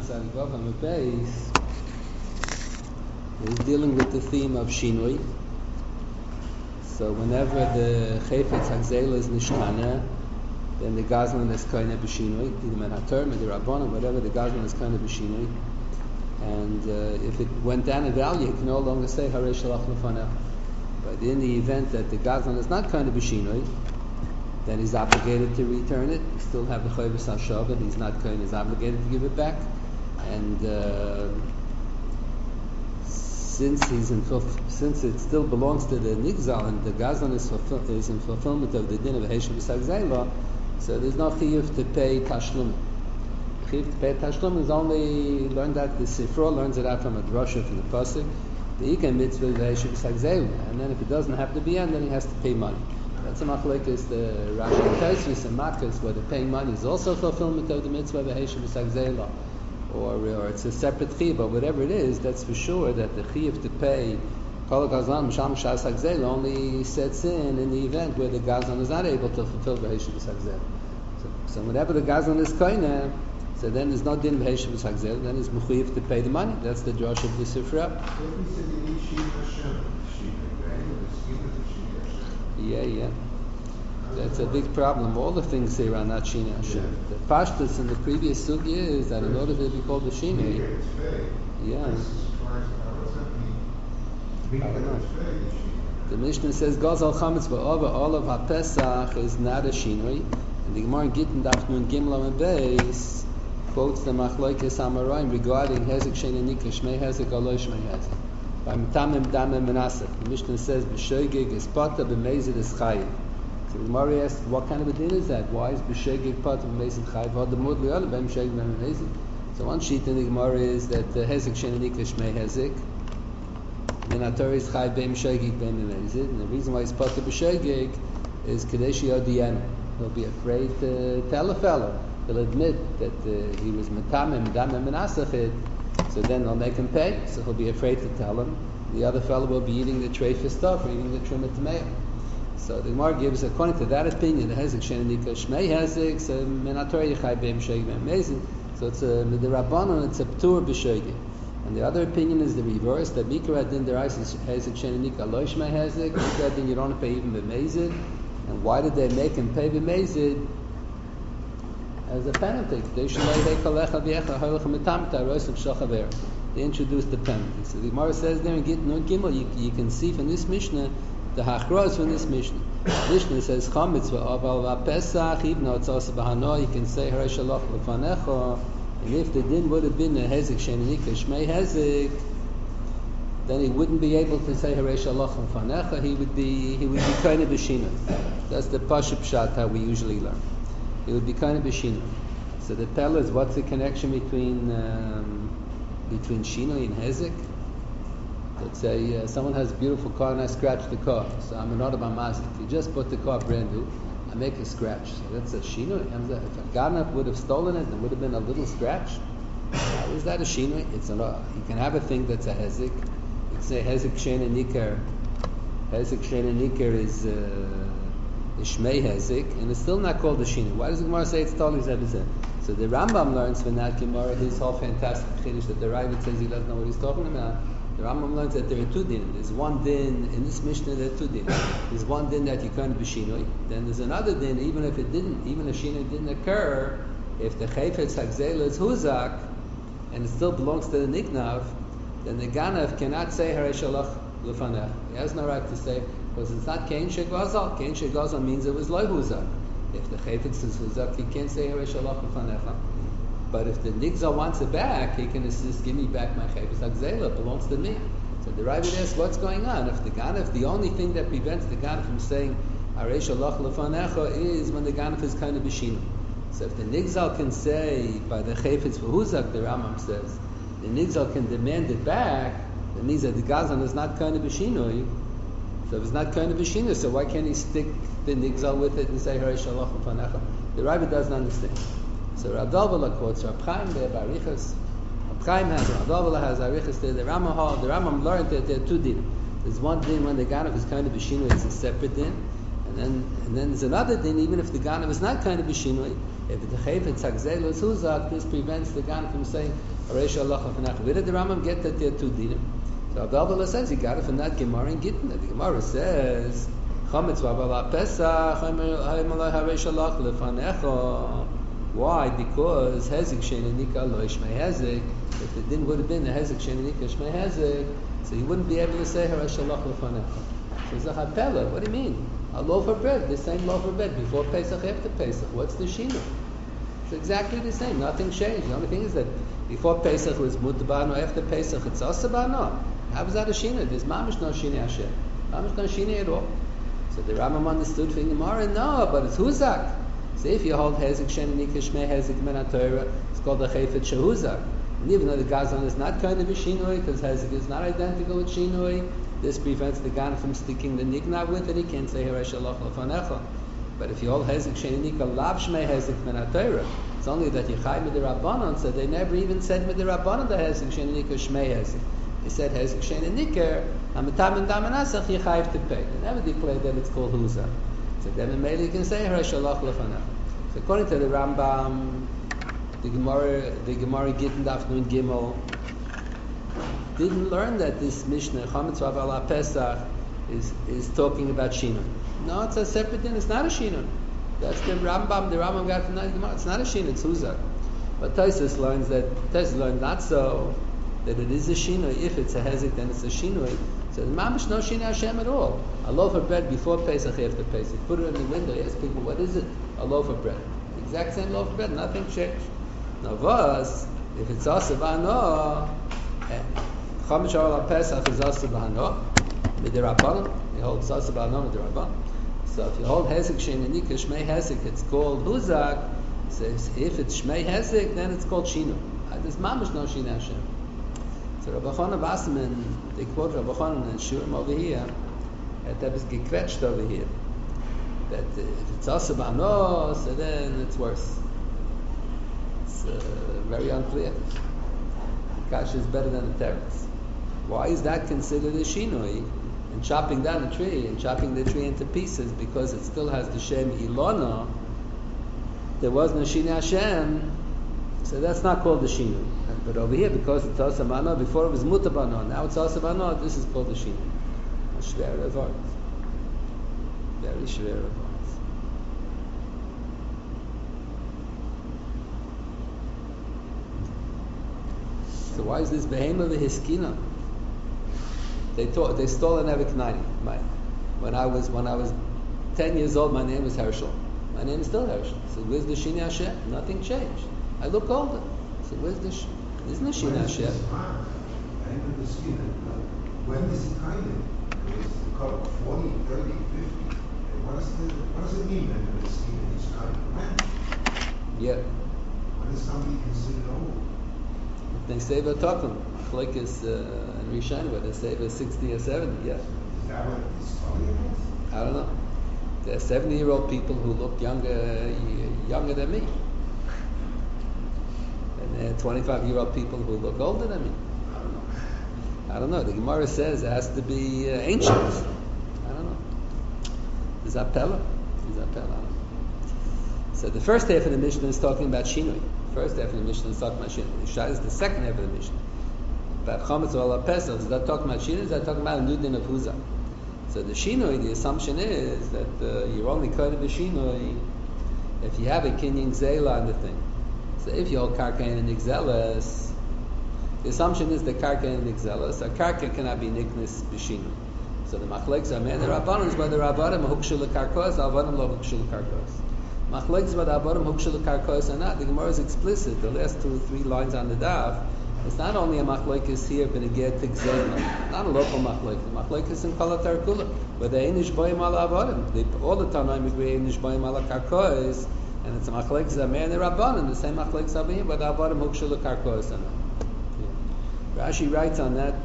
Sarivav Beis is dealing with the theme of Shinui. So whenever the Chayfetz Hagzela is Nishkana, then the Gazlan is Kaina B'Shinui, the Menater, the Rabbanon, whatever, the Gazlan is Kaina B'Shinui. And if it went down in value, you can no longer say Harei Shalach Lefanech. But in the event that the Gazlan is not Kaina B'Shinui, then he's obligated to return it. You still have the Chayvus HaShavet, he's not Kaina, he's obligated to give it back. And since it still belongs to the Nigzal and the Gazlan is in fulfillment of the din of Heshav B'Sagzela, so there's no chiyuv to pay tashlum. Chiyuv to pay tashlum is only learned that the Sifra learns it out from a drasha from the pasuk. The Ikan mitzvah is Heshav B'Sagzela, and then if it doesn't have to be in, then he has to pay money. That's a machlekes the Rashi and Tosfos and Makkos, whether paying money is also fulfillment of the mitzvah of Heshav B'Sagzela, or it's a separate chiyuv, but whatever it is, that's for sure that the chiyuv to pay kol gazlan misham shas hagzel only sets in the event where the gazlan is not able to fulfill v'heshav hagzel. So whenever the gazlan is koine, so then there's no din v'heshav hagzel, then it's mechuyev to pay the money. That's the drush of the Sifra. Yeah. That's a big problem. All the things here are not Shina Hashem. The pashtus in the previous sugya is that in order to be called a Shina, the Mishnah says Gazal Chametz Ba'ova all of HaPesach is not a Shinui, and the Gemara in Gittin Daf Nun Gimel and Beis quotes the Machlokes Amoraim regarding Hezek Sheni Nika Shmei Hezek Alo Shmei Hezek by Metamim Damim Menaseh. The Mishnah says B'Shogeg is Pata B'Mezid is Chayim. So the Gemara asked, what kind of a din is that? Why is B'Shegeg part of Mezid Chayv? Or the Mud Li'ol B'M Shegeg B'M Mezid? So one sheet in the Gemara is that Hezek Shenanik Shmei Hezek, and Ator is Chayv B'M Shegeg B'M Mezid. And the reason why he's part of B'Shegeg is Kadesh Yodiyanu. He'll be afraid to tell a fellow. He'll admit that he was Metamim, Damim, and Asachid. So then they'll make him pay. So he'll be afraid to tell him. The other fellow will be eating the treifah stuff, or eating the Truma Tameah. So the Gemara gives, according to that opinion, the Hezek Shenanika Shmei Hezek, so Menator Yechai B'M Shegeg B'M Mezid. So it's a the Rabbanon, it's a Ptur B'Shegeg. And the other opinion is the reverse, that Mikra Adin Derais is Hezek Shenanika Lo Shmei Hezek, Mikra Adin you don't pay even B'Mezid. And why did they make him pay B'Mezid? As a penalty. They introduced the penalty. So the Gemara says there in Gittin Gimel, you can see from this Mishnah the hachros from this Mishnah. Mishnah says chametz v'aval v'pesach, even though it's also b'hano, you can say harei shalach lefanecha. And if the din would have been a hezek shenanika shmei hezek, then he wouldn't be able to say harei shalach lefanecha. He would be kind of b'shina. That's the pashut pshat how we usually learn. He would be kind of b'shina. So the tell us what's the connection between shinoi and hezek. Let's say someone has a beautiful car and I scratch the car. So I'm an Autobahn Mazda. If you just bought the car brand new, I make a scratch. So that's a shinoi. If a Ganav would have stolen it, there would have been a little scratch. How is that a shinoi? You can have a thing that's a hezek. You can say hezek shena nikar. Hezek shena nikar is shmei hezek, and it's still not called a shinoi. Why does the Gemara say it's totally zebizeh? So the Rambam learns from that Gemara his whole fantastic chiddush that the Ravid says he doesn't know what he's talking about. The Rambam learns that there are two din. There's one din in this Mishnah. There are two din. There's one din that you can't be shinoi. Then there's another din. Even if a shinoi didn't occur, if the chayfetz hagzela is huzak and it still belongs to the nignav, then the ganav cannot say harei shalach lefanech. He has no right to say because it's not kein shegazal. Kein shegazal means it was loy huzak. If the chayfetz is huzak, he can't say harei shalach lefanech. But if the Nigzal wants it back, he can insist, give me back my Chayvus Hagzela, it belongs to me. So the Ravid asks, what's going on? If the only thing that prevents the Ganav from saying Harei Shalach Lefanecha is when the Ganav is kind of b'shinu. So if the Nigzal can say, by the Chayfetz V'huzak, the Rambam says, the Nigzal can demand it back, that means that the Gazan is not kind of b'shinu. So if it's not kind of b'shinu, so why can't he stick the Nigzal with it and say Harei Shalach Lefanecha? The Ravid doesn't understand. So Rav Dovela quotes Rav Chaim there by Arichas. Rav Chaim has, Rav Dovela has Arichas there. The Rambam learned that there are two din. There's one din when the Ganav is kind of b'shinui, it's a separate din. And then there's another din, even if the Ganav is not kind of b'shinui, if the Chayfetz Hagzela is huzak, this prevents the Ganav from saying Where did the Rambam get that there are two dinim? So Abel says he got it from that Gemara in Gittin. The Gemara says, Chametz v'avala Pesach, why? Because Hezek Shenenika lo Ishmei Hezek. If the din would have been the Hezek Shenenika Ishmei Hezek, so you wouldn't be able to say Harash Shalach Lefanecha. So it's a Chapela. What do you mean? A loaf of bread, the same loaf of bread before Pesach, after Pesach. What's the shino? It's exactly the same. Nothing changed. The only thing is that before Pesach was mutabano, after Pesach it's asabano. How was that a shina? There's mamish no shina Hashem. Mamish no shina at all. So the Rambam understood for Gemara, no, but it's huzak. So if you hold hezek shenenika shmei hezek min haTorah, it's called the chayfet shehuzak. And even though the gazan is not kind of a shinoi, because hezek is not identical with shinoi, this prevents the gan from sticking the nigna with it. He can't say Harash Shalach Lefanecha. But if you hold hezek shenenika lav shmei hezek min haTorah, it's only that Yechai Midirabbanon, so they never even said Midirabbanon the hezek shenenika shmei hezek. They said hezek shenenika, hamatam and damanasach Yechai to pay. They never declared that it's called huzak. So then maybe you can say Harash Shalach Lefanecha. So according to the Rambam, the Gemara Gittin Daf Nun Gimel didn't learn that this Mishnah Chametz v'avala Pesach is talking about Shina. No, it's a separate thing. It's not a Shina. That's the Rambam. The Rambam got from that Gemara. It's not a Shina. It's Huzak. But Tosfos learned not so, that it is a Shina. If it's a Hezek, then it's a Shina. So the Mamish no Shina Hashem at all. A loaf of bread before Pesach, after Pesach. Put it in the window. Ask people, what is it? A loaf of bread. The exact same loaf of bread. Nothing changed. Now, Vos, if it's Asavano, Chametz v'avala Pesach is Asavano. Midirabbanon. You hold Asavano Midirabbanon. So if you hold Hezek Shenenika Shmei Hezek, it's called Huzak. So if it's Shmei Hezek, then it's called Shinu. There's mamish no Shina Hashem. So Rabbi Chanan Wasserman, they quote Rabbi Chanan and Shurim over here, that was gequetscht over here. That if it's Asabano, so then it's worse. It's very unclear. The Kasha is better than the teretz. Why is that considered a Shinoi? And chopping down a tree and chopping the tree into pieces because it still has the Shem Ilona, there was no Shina Hashem, so that's not called the Shinu. But over here, because it's Asamano, before it was Mutabano, now it's Asamano, this is called the Shinu. A Shver of art. Very Shver of art. So why is this Behema v'Hiskina? They stole an Evik 90. When I was 10 years old, my name was Herschel. My name is still Herschel. So where's the Shina Hashem? Nothing changed. I look older. So where's the isn't the Shina Hashem? When is it kind of? It's called 40, 30, 50. What does it mean when the scheme is kind? When? Yeah. When is somebody considered old? They say they're talking. Like is in Rishon, where they say they're 60 or 70, yeah. Is that what it's talking about? I don't know. There are 70-year-old people who look younger than me. And there are 25-year-old people who look older than me. I don't know. The Gemara says it has to be ancient. I don't know. Is that Pella? I don't know. So the first half of the Mishnah is talking about Shinui. First half of the Mishnah is talking about Shinui. Shai is the second half of the Mishnah. About Chametz v'avala Pesach, is that talking about Shinui? Is that talking about a new din of Huzak? So the Shinui, the assumption is that you're only caught of a Shinui if you have a Kinyan Zela on the thing. So if you hold Karka and Nigzelas, the assumption is that Karka and Nigzelas, a Karka cannot be Niknis b'Shinui. So the Machlekes are man, the Rabbanon is whether Rabbanim hukshu l'karkos, Rabbanim lo hukshu l'karkos. Machlekes whether Rabbanim hukshu l'karkos or not. The Gemara is explicit. The last 2 or 3 lines on the daf. It's not only a machlekes here, but a get tigzela. Not a local machlekes. Machlekes in Kala Tarkula, where they einish boyim ala avodim. All the Tanaim agree einish boyim ala karkois, and it's a machlekes a man and Rabbanim. The same machlekes over here, whether avodim hukshu l'karkos or not. Rashi writes on that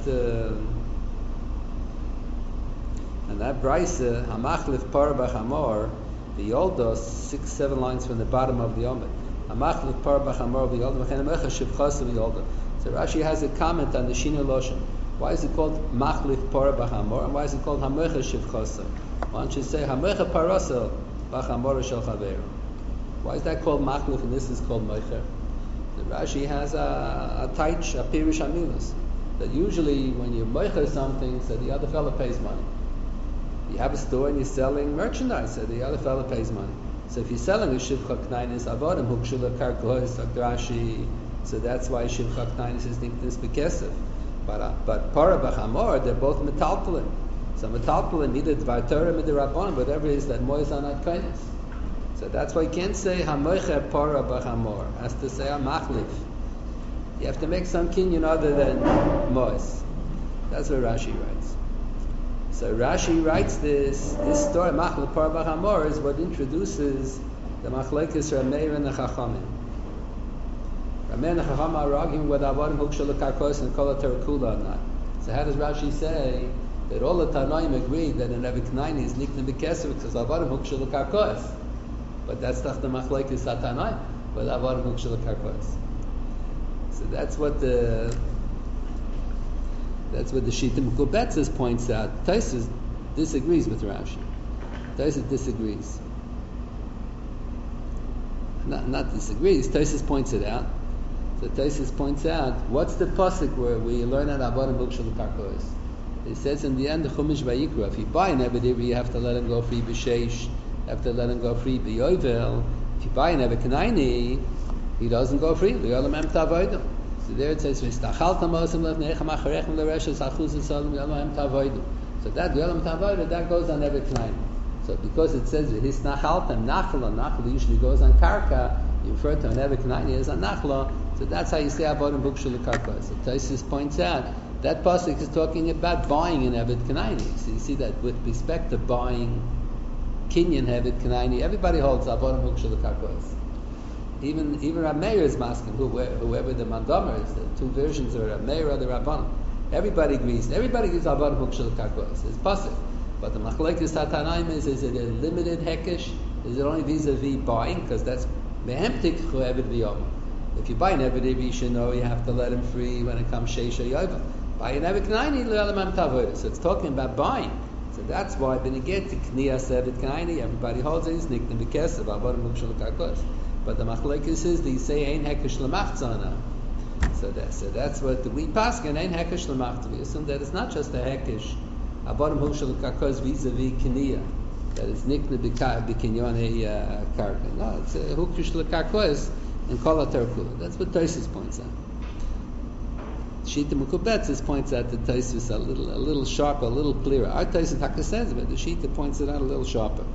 brisa hamachlif par b'chamor the yoldos 6-7 lines from the bottom of the Yomit. Hamachlif par b'chamor v'yolda v'chenem echa shivchas v'yolda. So Rashi has a comment on the Shinu Loshen. Why is it called Machlif Parah B'Chamor, and why is it called Hamecha Shivchasa? Why don't you say Hamecha Parasel B'Chamor Shel Chaveru? Why is that called Machlif and this is called Mecher? The Rashi has a taich, a pirush amilas, that usually when you moicher something, so the other fellow pays money. You have a store and you're selling merchandise, so the other fellow pays money. So if you're selling a shivcha knainis avodim hukshula karkois Rashi, so that's why shivcha knainis is nickness bekesef. But para b'chamor, they're both metaltalin. So metaltalin either dvar Torah midirabbanan, whatever it is that mois anat kainis. So that's why you can't say hamoicher para b'chamor. Has to say hamachlif. You have to make some kinyan other than mois. That's what Rashi writes. So Rashi writes this story, Machlek Par B'Hamor, is what introduces the Machlekes Rameir and the Chachamim. Rameir and the Chachamim are arguing whether Avodim Hukshel Karkos and Kol Terakula or not. So how does Rashi say that all the Tanoim agree that an Evik Naini is Nikna B'Keser because Avodim Hukshel Karkos? But that's not the Machlekes Tanoim, but Avodim Hukshel Karkos. So that's what the Shita Mekubetzes points out. Taisus disagrees with Rashi. Taisus disagrees. Not disagrees. Taisus points it out. So Taisus points out, what's the pasuk where we learn at Avodim Hukshel Karkos? It says in the end, the Chumash Vayikra, if you buy an Eved you have to let him go free b'sheish, you have to let him go free b'yovel. If you buy an Eved Kanaini, he doesn't go free. So there it says, so that that goes on every Knaini. So because it says Nachla usually goes on Karka, you refer to an every Knaini as a Nachla, so that's how you say Avodim Hukshel Karka. So Taisus points out that pasuk is talking about buying an Eved Knaini. So you see that with respect to buying Kinyan Eved Knaini, everybody holds Avodim Hukshel Karka. Even Rav Meir is masking, whoever the mandamer is, the two versions of Rav Meir or the Rabbanon. Everybody agrees. Everybody gives Avodim Hukshel Karkos. It's pasuk. But the Machlekes Tatanaim is it a limited hekesh? Is it only vis-a-vis buying? Because that's mehemtik chu'eved v'yom. If you buy an Eved you should know you have to let him free when it comes Sheish or Yovel. Buy an Eved Knaini, l'elam am tavodah. So it's talking about buying. So that's why when you get to Kniyas Eved Knaini, everybody holds it. It's nikna b'kesev Avodim Hukshel Karkos. But the machlekes is they say ein hekesh l'machtzana. So that's what we paskin ein hekesh l'machtzana. We assume that it's not just a hekesh Avodim Hukshel Karkos vis-a-vis kniya, that it's nikna b'kinyon karka. No, it's a Hukshel Karkos and kol haterakula. That's what Taisus points out. Shita Mekubetzes points out that Taisus a little sharper, a little clearer. Our Taisus Taka says, but the Shita points it out a little sharper.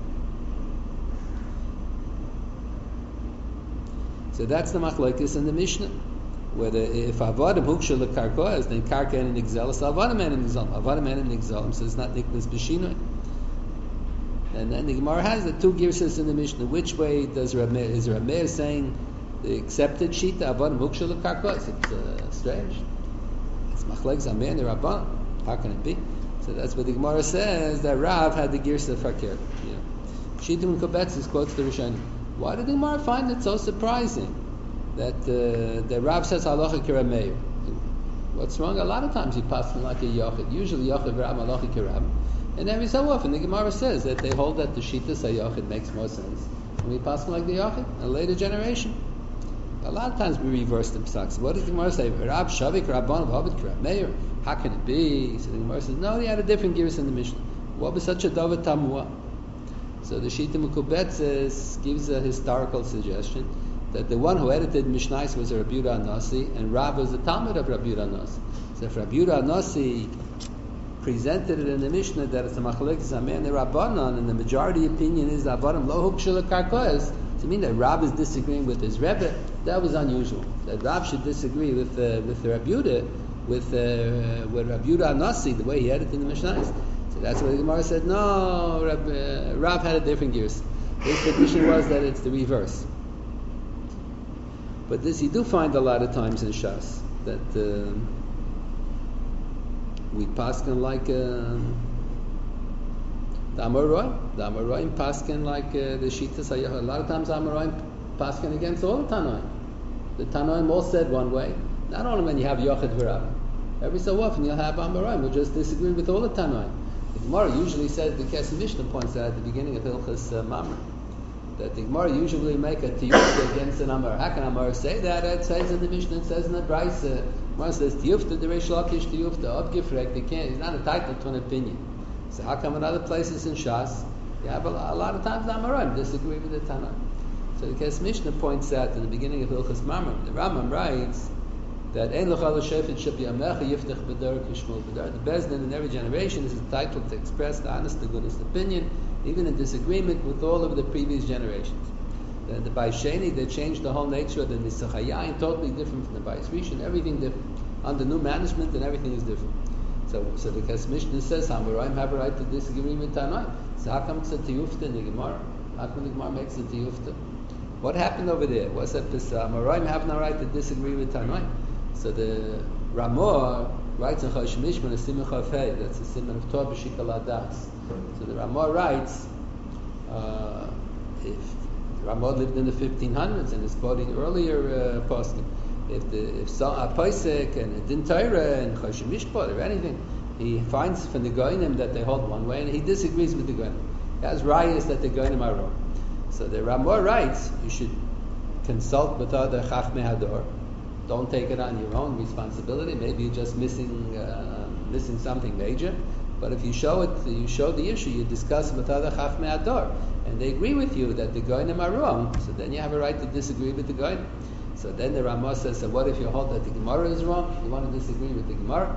So that's the machlokes in the Mishnah. Whether if Avodim Hukshel Karkos, then Karka and Nigzelis, Avodim and Nigzelim. Avodim and Nigzelim, so it's not Niknas B'Shinoi. And then the Gemara has the two girsas in the Mishnah. Which way is Rav Meir saying the accepted Shita, Avodim Hukshel Karkos? It's strange. It's machlokes Amir and the Rabban. How can it be? So that's what the Gemara says, that Rav had the girsa fakir. Shita Mekubetzes quotes the Rishonim. Why did the Gemara find it so surprising that the Rav says halacha k'Rameir? What's wrong? A lot of times he passes like a yochid. Usually yochid v'ram halacha k'Rav, and every so often the Gemara says that they hold that the shittas yochid makes more sense, and we pass like the yochid, a later generation. A lot of times we reverse the psaks. What does the Gemara say? Rav shavik rabban v'avid k'Rameir. How can it be? So the Gemara says no, he had a different girs in the Mishnah. What was such a davar tamua? So the Shita Mekubetzes gives a historical suggestion that the one who edited Mishnais was Rabbi Yehuda Anasi, and Rav was the Talmud of Rabbi Yehuda Anasi. So if Rabbi Yehuda Anasi presented it in the Mishnah that it's a machlokes Amir and the Rabbanon, and the majority opinion is Avodim lo hukshel karkos, to mean that Rav is disagreeing with his Rebbe, that was unusual. That Rav should disagree with Rabbi Yehuda, with Rabbi Yehuda Anasi, the way he edited the Mishnais. So that's why the Gemara said, no, Rav had a different gears. His tradition was that it's the reverse. But this you do find a lot of times in Shas, that we paskin like the Amoraim paskin like the Shitas. A lot of times Amoraim paskin against all the Tanoim. The Tanoim all said one way. Not only when you have Yochid v'Rav. Every so often you'll have Amoraim who just disagree with all the Tanoim. The Gemara usually says, the Kesef Mishnah points out at the beginning of Hilchas Mamre, that the Gemara usually make a tiyufta against an Amar. How can Amar say that? It says in the Mishnah, it says in the Brisa. Gemara says tiyufta, the Reish Lakish tiyufta, of Gifrek, they can't, he's not entitled to an opinion. So how come in other places in Shas, you have a lot of times the Amoraim disagree with the Tana? So the Kes Mishnah points out in the beginning of Hilchas Mamram, the Rambam writes that Ein L'chal Shefet Shabi Amecha Yiftach B'dar Kishmul B'dar. The Bezdin in every generation is entitled to express the honest, the goodest opinion, even in disagreement with all of the previous generations. Then the Bais Sheni, they changed the whole nature of the Nisach Hayayin, totally different from the Bais Rishon, everything different. Under new management, and everything is different. So the Kes Mishnah says, Hamoraim have a right to disagree with Tanoim. So how come it's a tiyufta in the Gemara? How come the Gemara makes a tiyufta? What happened over there? What's that? Hamoraim have no right to disagree with Tanoim. So the Ramah writes in Chosh Mishman, a Simon Chafei, that's a Simon of Torah B'Shikal Adas. So the Ramah writes, if Ramah lived in the 1500s and is quoting earlier posting, if a Paisek and a Din Torah and Chosh Mishpat or anything, he finds from the Goinim that they hold one way and he disagrees with the Goinim. He has rayas that the Goinim are wrong. So the Ramah writes, you should consult with other Chachmei Hador. Don't take it on your own responsibility. Maybe you're just missing something major. But if you show the issue, you discuss with other Chachmei Hador, and they agree with you that the Goinim are wrong. So then you have a right to disagree with the Goinim. So then the Ramah says, so what if you hold that the Gemara is wrong? You want to disagree with the Gemara?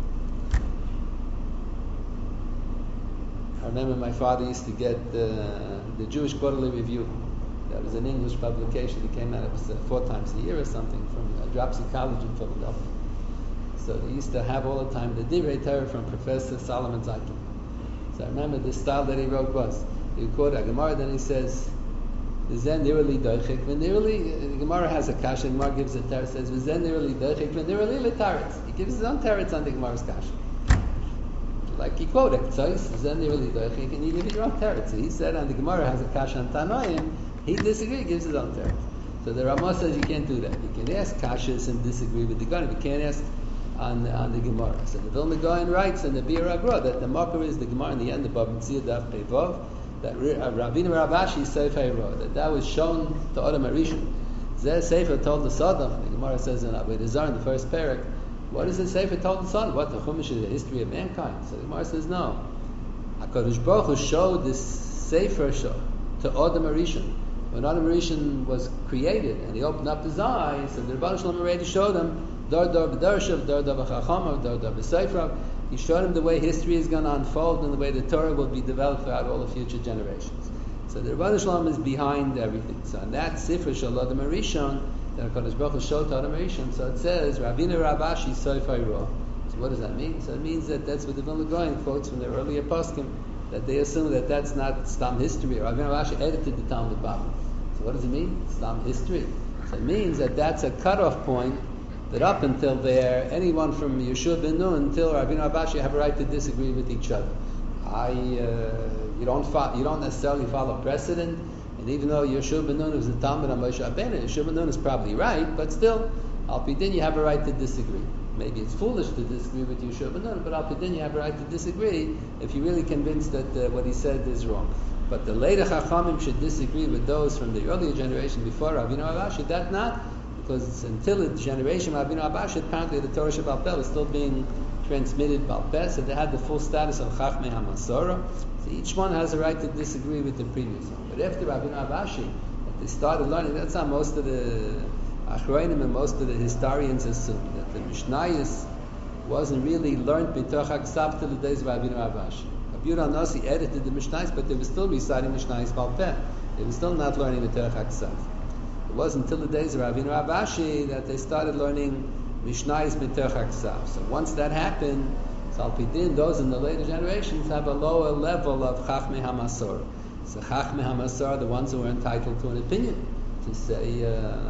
I remember my father used to get the Jewish Quarterly Review. That was an English publication. It came out 4 times a year or something from Dropsy College in Philadelphia. So they used to have all the time the Divrei Torah from Professor Solomon Zeitlin. So I remember the style that he wrote was, he would quote a Gemara, then he says, V'zen nirali doichik, the Gemara has a kasha, the Gemara gives a teretz, says, V'zen nirali doichik, v'nirali l'taretz. He gives his own teretz on the Gemara's kasha. Like he quoted, V'zen nirali doichik, and you give your own teretz. So he said on the Gemara has a kasha on Tanoim, he disagrees, gives his own teretz. So the Ramah says you can't do that. You can ask kashas and disagree with the Gaon. You can't ask on the Gemara. So the Vilna Gaon writes in the Bir Agra that the marker is the Gemara in the end of Bava Metzia Daf Pei that Ravina Ravashi Sefer Ro, that was shown to Adam Arishon. Zeh Sefer told the Sodom. The Gemara says in Avodah Zarah in the first parak, what does the Sefer told the Sodom? What, the Chumash is the history of mankind? So the Gemara says no. HaKadosh Baruch Hu showed this Sefer to Adam Arishon. When Adam Rishon was created and he opened up his eyes, and the Rebbeinu Shalom already showed him Dar B'Darshav, Dar B'Chachamav, Dar B'Seifrav. He showed him the way history is going to unfold and the way the Torah will be developed throughout all the future generations. So the Rebbeinu Shalom is behind everything. So in that Sefer Shel Adam Rishon, that HaKadosh Baruch Hu showed to Adam Rishon, so it says Ravina Ravashi Sefer Ro. So what does that mean? So it means that that's what the Vilna Gaon quotes from the earlier poskim, that they assume that that's not Stam history. Ravina Ravashi edited the Talmud Bavli. So what does it mean? Stam history. So it means that that's a cutoff point, that up until there, anyone from Yeshua ben Nun until Ravina Ravashi have a right to disagree with each other. You don't necessarily follow precedent, and even though Yeshua ben Nun was the Talmud on Moshe Rabbeinu, Yeshua ben Nun is probably right, but still, Al Pi Din you have a right to disagree. Maybe it's foolish to disagree with Yeshua ben Nun, but Al Pi Din you have a right to disagree if you're really convinced that what he said is wrong. But the later Chachamim should disagree with those from the earlier generation before Ravina Ravashi. That not, because until the generation of Ravina Ravashi, apparently the Torah Shebal Peh was still being transmitted Bal Peh, so they had the full status of Chachmei HaMasora. So each one has a right to disagree with the previous one. But after Ravina Ravashi, they started learning. That's how most of the Achronim and most of the historians assume, that the Mishnayos wasn't really learned b'toch HaKsav till the days of Ravina Ravashi. Yudal Nasi edited the Mishnayos, but they were still reciting Mishnayos Bal Peh. They were still not learning the Terech HaKsav. It wasn't until the days of Ravina Ravashi that they started learning Mishnayos b'Terech HaKsav. So once that happened, so Al Pi Din, those in the later generations have a lower level of Chachmei HaMasor. So Chachmei HaMasor are the ones who are entitled to an opinion, to say,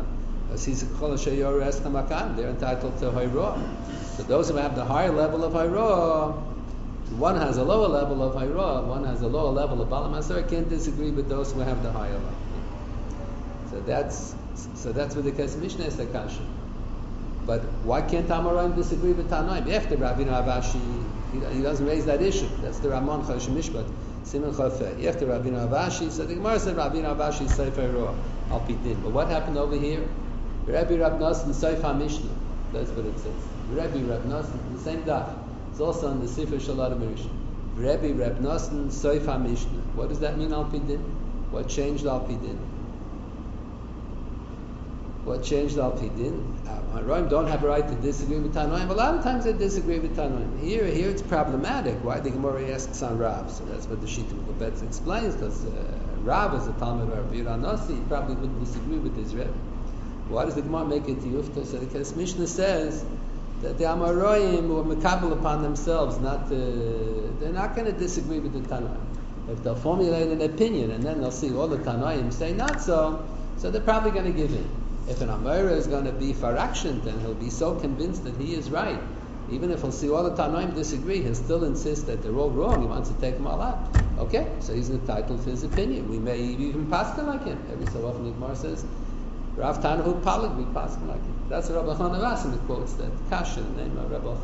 they're entitled to Hayroah. So those who have the higher level of Hayroah, one has a lower level of Hayroah, one has a lower level of Bala Masor, can't disagree with those who have the higher level. So that's what the Kes Mishnah is the kasha. But why can't Amoraim disagree with Tanoim? After Ravina Ravashi, he doesn't raise that issue. That's the Ramon Chosh Mishpat. Siman Chafei. After Rabbeinu Avashi, so the Gemara said Rabbeinu Avashi Sefer Roa Al Pi Din. But what happened over here? Rabbi Rab Nosson Seif HaMishnah. That's what it says. Rabbi Rab Nosson, the same daf. It's also on the Sefer Shalad Mirisha. Rabbi Rab Nosson Seif HaMishnah. What does that mean, Al Pi Din? What changed Al Pi Din? What changed Al Pi Din? Roim don't have a right to disagree with Tanoim. A lot of times they disagree with Tanoim. Here it's problematic. Why the Gemara asks on Rav? So that's what the Shittim Kubetz explains, because Rav is a Talmud of Rabbi Yehuda Nasi. He probably wouldn't disagree with his Rebbe. Why does the Gemara make it to Yufta? So the Mishnah says that the Amoraim were mekabel upon themselves, they're not going to disagree with the Tanoim. If they'll formulate an opinion and then they'll see all the Tanoim say not so they're probably going to give in. If an Amora is going to be farakshant, then he'll be so convinced that he is right. Even if he'll see all the Tanoim disagree, he'll still insist that they're all wrong. He wants to take them all out. Okay, so he's entitled to his opinion. We may even paskin like him. Every so often the Gemara says, Rav Tanahu Palag, we paskin like him. That's what Rabbi Chana Vasim quotes, that Kasha, the name of Rabbi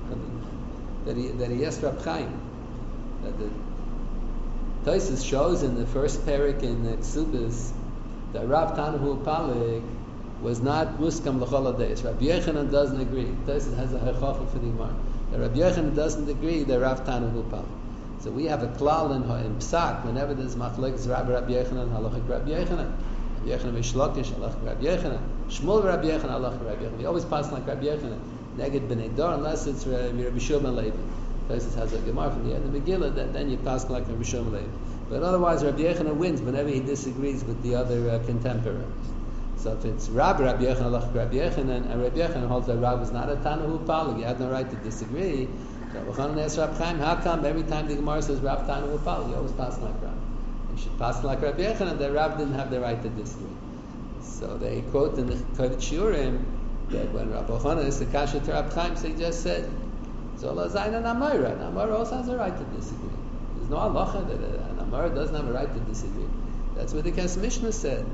that he asked Rab Chaim. That the Tosfos shows in the first parak in Ksubis that Rav Tanahu Palag was not muskam l'chol hadays. Rabbi Yochanan doesn't agree. Tosfos has a hechacha for the Gemara. That Rabbi Yochanan doesn't agree that Rav Tanahu Palag. So we have a klal in Psak, whenever there's machlekes Rabbi Yochanan, halachik Rabbi Yochanan. Rabbi Yochanan v'shlokish, halachik Rabbi Yochanan. Shmuel Rabbi Yochanan, halachik Rabbi Yochanan. We always pass like Rabbi Yochanan. Neged b'nei dor, unless it's Rabbi Shimon Levi. Tosfos has a Gemara from the end of Megillah, then you pass like Rabbi Shimon Levi. But otherwise Rabbi Yochanan wins whenever he disagrees with the other contemporaries. So if it's Rabbi Yochanan, halachik Rabbi Yochanan, and Rabbi Yochanan holds that Rabbi is not a Tanahu Palag, you have no right to disagree. Rabbi Chanan asks Rabbi Chaim, how come every time the Gemara says Rav Tanahu Palag, you always pass like Rav? You should pass like Rabbi Yochanan, that Rav didn't have the right to disagree. So they quote in the Kovet Shiurim that when Rabbi Chanan is the Kasha to Rabbi Chaim, so he just said, Zola Zayin and Amora. And Amora also has a right to disagree. There's no halacha that an Amora doesn't have a right to disagree. That's what the Kes Mishnah said.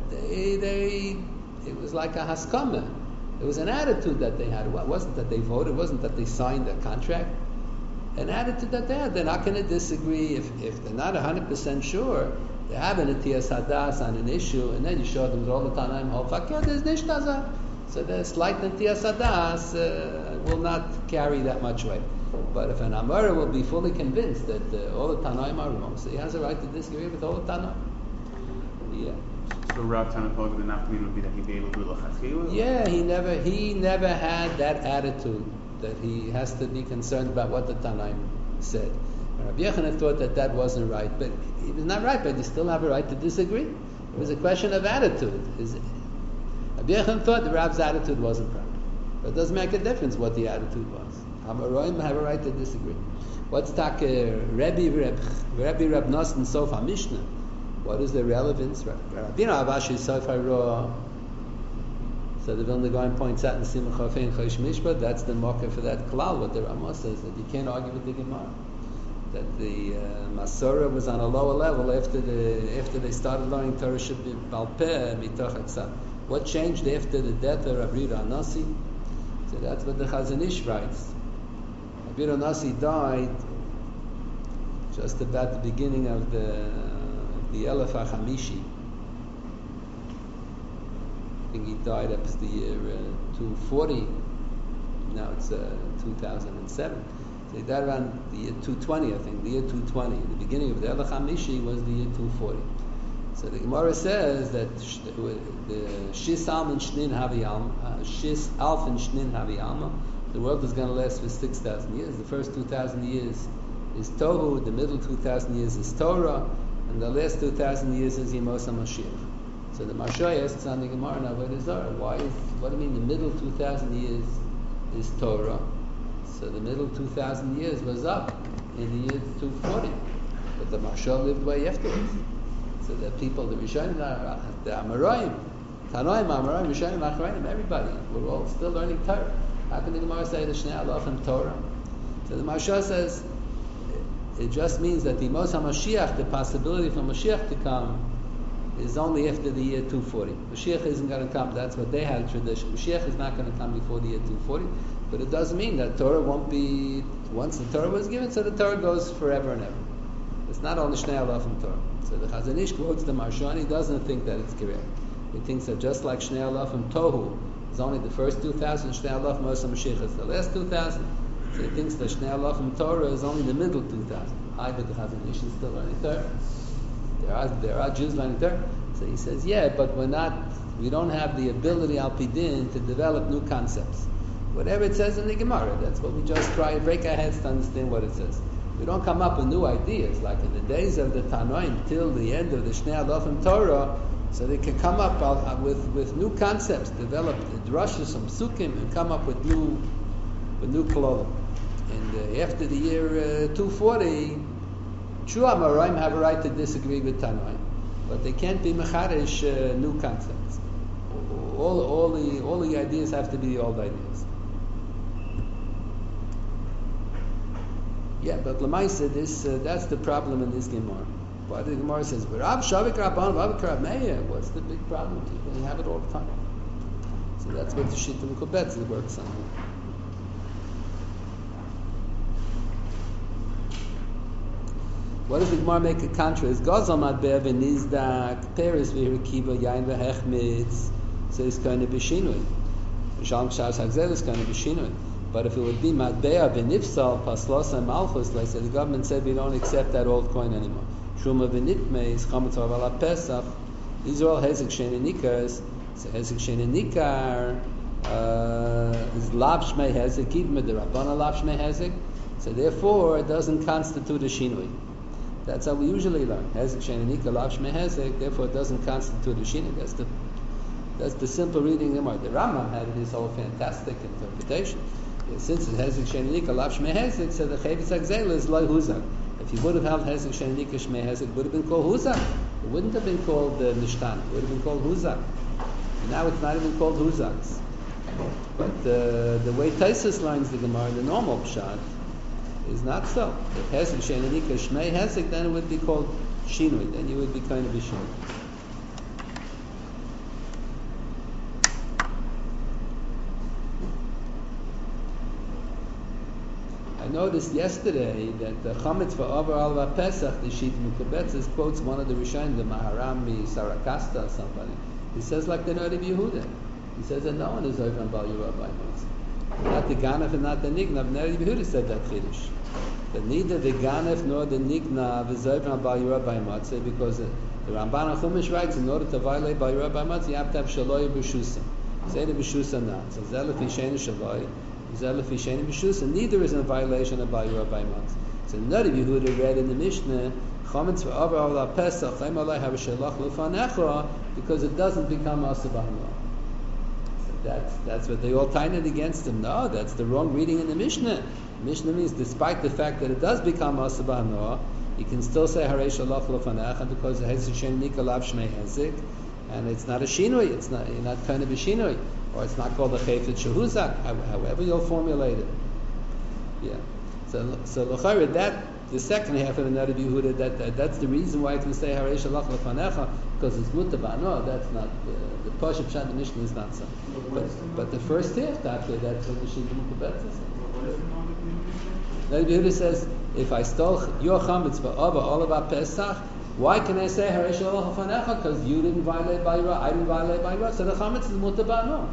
It was like a haskama. It was an attitude that they had. It wasn't that they voted. It wasn't that they signed a contract. An attitude that they had. They're not going to disagree if they're not 100% sure. They have an Atiyas Hadas on an issue, and then you show them all the Tanaim Hofakir, there's Nishtazah. So the slight Atiyas Hadas will not carry that much weight. But if an Amora will be fully convinced that all the Tanaim are wrong, so he has a right to disagree with all the Tanaim. Yeah. So Rav Tanahu Palag, the nafkamina would be that he'd be able to do l'chashilu? Yeah, he never had that attitude that he has to be concerned about what the Tanaim said. Rabbi Yochanan thought that wasn't right, but it was not right, but you still have a right to disagree. It was a question of attitude. Rabbi Yochanan thought the Rab's attitude wasn't right, but it doesn't make a difference what the attitude was. Amoraim have a right to disagree. What's Rabbi Rab Nosson Sof HaMishnah? What is the relevance? Rabbeinu Avashi Sof HaRoah. So the Vilna Gaon points out in Simon Chafei and Chosh Mishpat, that's the marker for that klal, what the Ramah says, that you can't argue with the Gemara. That the Masorah was on a lower level after they started learning Torah should be Balpeh Mitoch Hatzah. What changed after the death of Rabbi Yehuda Nasi? So that's what the Chazon Ish writes. Rabbi Yehuda Nasi died just about the beginning of the Elef HaChamishi. I think he died up to the year 240. Now it's 2007. So he died around the year 220, I think. The year 220. The beginning of the Elef HaChamishi was the year 240. So the Gemara says that the Shis Alf and Shnin Havi Alma, the world is going to last for 6,000 years. The first 2,000 years is Tohu, the middle 2,000 years is Torah, and the last 2,000 years is Yemos HaMashiach. So the Marsha asks on the Gemara now, what do you mean the middle 2,000 years is Torah? So the middle 2,000 years was up in the year 240, but the Marsha lived way afterwards. So the people, the Rishonim, the Amoraim, Tanoim, Amoraim, Rishonim, Achronim, everybody, we're all still learning Torah. How can the Gemara say the Shnei Alachim Torah? So the Marsha says, it just means that the Yemos HaMashiach, the possibility for Mashiach to come, is only after the year 240. Mashiach isn't going to come, that's what they had tradition. Mashiach is not going to come before the year 240, but it doesn't mean that Torah won't be, once the Torah was given, so the Torah goes forever and ever. It's not only Shnei Alafim Torah. So the Chazon Ish quotes the Maharsha, he doesn't think that it's correct. He thinks that just like Shnei Alafim Tohu is only the first 2,000, Shnei Alafim Moshe Mashiach is the last 2,000. So he thinks that Shnei Alafim Torah is only the middle 2,000. But the Chazon Ish is still learning Torah. There are Jews learning Torah. So he says, yeah, but we don't have the ability al pidin to develop new concepts. Whatever it says in the Gemara, that's what we just try to break our heads to understand what it says. We don't come up with new ideas like in the days of the Tanoim till the end of the Shnei Alafim Torah. So they can come up with new concepts, develop drushes, some psukim, and come up with new kololim. And after the year 240, true Amoraim have a right to disagree with Tanoim, but they can't be mecharish new concepts. All the ideas have to be the old ideas. Yeah, but Lamaisa, that's the problem in this Gemara. Why the Gemara says, "Rav Shavik Rabban, Rav Rav Meir." What's the big problem? People have it all the time. So that's what the Shita Mekubetz works on. What does the Gemara make a contrast? Gazal Madber v'Nizdak Peres v'Hirikiva Yain v'Hechmitz. So it's going to be Shinui. Shalom Shas Hagzel is going to be Shinui. But if it would be Madber v'Nifsal Paslos and Malchus, like the government said, we don't accept that old coin anymore. Shuma v'Nitme is Chametz Avala Pesach. These are all Hezek Shein and Nikars. So Hezek Shein and Nikar is Lav Shmei Hezek, even with the Rabbana Lav Shmei Hezek. So therefore, it doesn't constitute a Shinui. That's how we usually learn. Hezek Shein and Nikar Lav Shmei Hezek. Therefore, it doesn't constitute a Shinui. That's the simple reading of the Rambam had his whole fantastic interpretation. Since it Hezek Shein and Nikar Lav Shmei Hezek, so the Chavis Hagzela is Loi Huzak. If he would have held Hezek Shein and Nikar Shmei Hezek, it would have been called Huzak. It wouldn't have been called Nishtan. It would have been called Huzak. And now it's not even called Huzaks. But the way Taisus learns the Gemara, the normal pshat, is not so. If Hezek Shein and Nikar Shmei Hezek, then it would be called Shinui. Then you would be kind of a Shinui. I noticed yesterday that the Chametz v'Avar al Pesach, the Shita Mekubetzes, quotes one of the Rishonim, the Maharami Sarakasta or somebody. He says like the Nord of Yehuda. He says that no one is over on Bal Yerah by Matzah. Not the Ganef and not the Nignav. Nord of Yehuda said that Chiddush. That neither the Ganef nor the Nignav is over on Bal Yerah by Matzah, because the Ramban Chumash writes, in order to violate Bal Yerah by Matzah, you have to have Shaloi B'Shusa. Say the B'Shusa not. So Zelef Yishen Shaloi. Neither is in violation of Bal Yerah by Matzah. So none of Yehuda read in the Mishnah Chametz v'Avar al Pesach Chaim Alei Have Shalach Lefanecha, because it doesn't become Asa B'Hanoah. So that's what they all tied it against him. No, that's the wrong reading in the Mishnah. Mishnah means despite the fact that it does become Asa B'Hanoah, you can still say Harei Shalach Lefanecha because it has Hezek Nikar Lav Shmei Hezek, and it's not a Shinui. It's not, you're not kind of a Shinui. Or it's not called a Chayfet Shehuzak, however you'll formulate it. Yeah. So l'chayre, that the second half of the Nord of Yehuda, that's the reason why it can say Harei Shalach Lefanecha, because it's mutabah. No, that's not the Pashup Pshat the Mishnah is not so. But the first half, actually, that's what the Shita Mekubetzes says. Nord of Yehuda says, if I stole your chametz v'Avar all about Pesach, why can I say Harei Shalach Lefanecha? Because you didn't violate Bal Yerah, I didn't violate Bal Yerah, so the chametz is mutabah. No.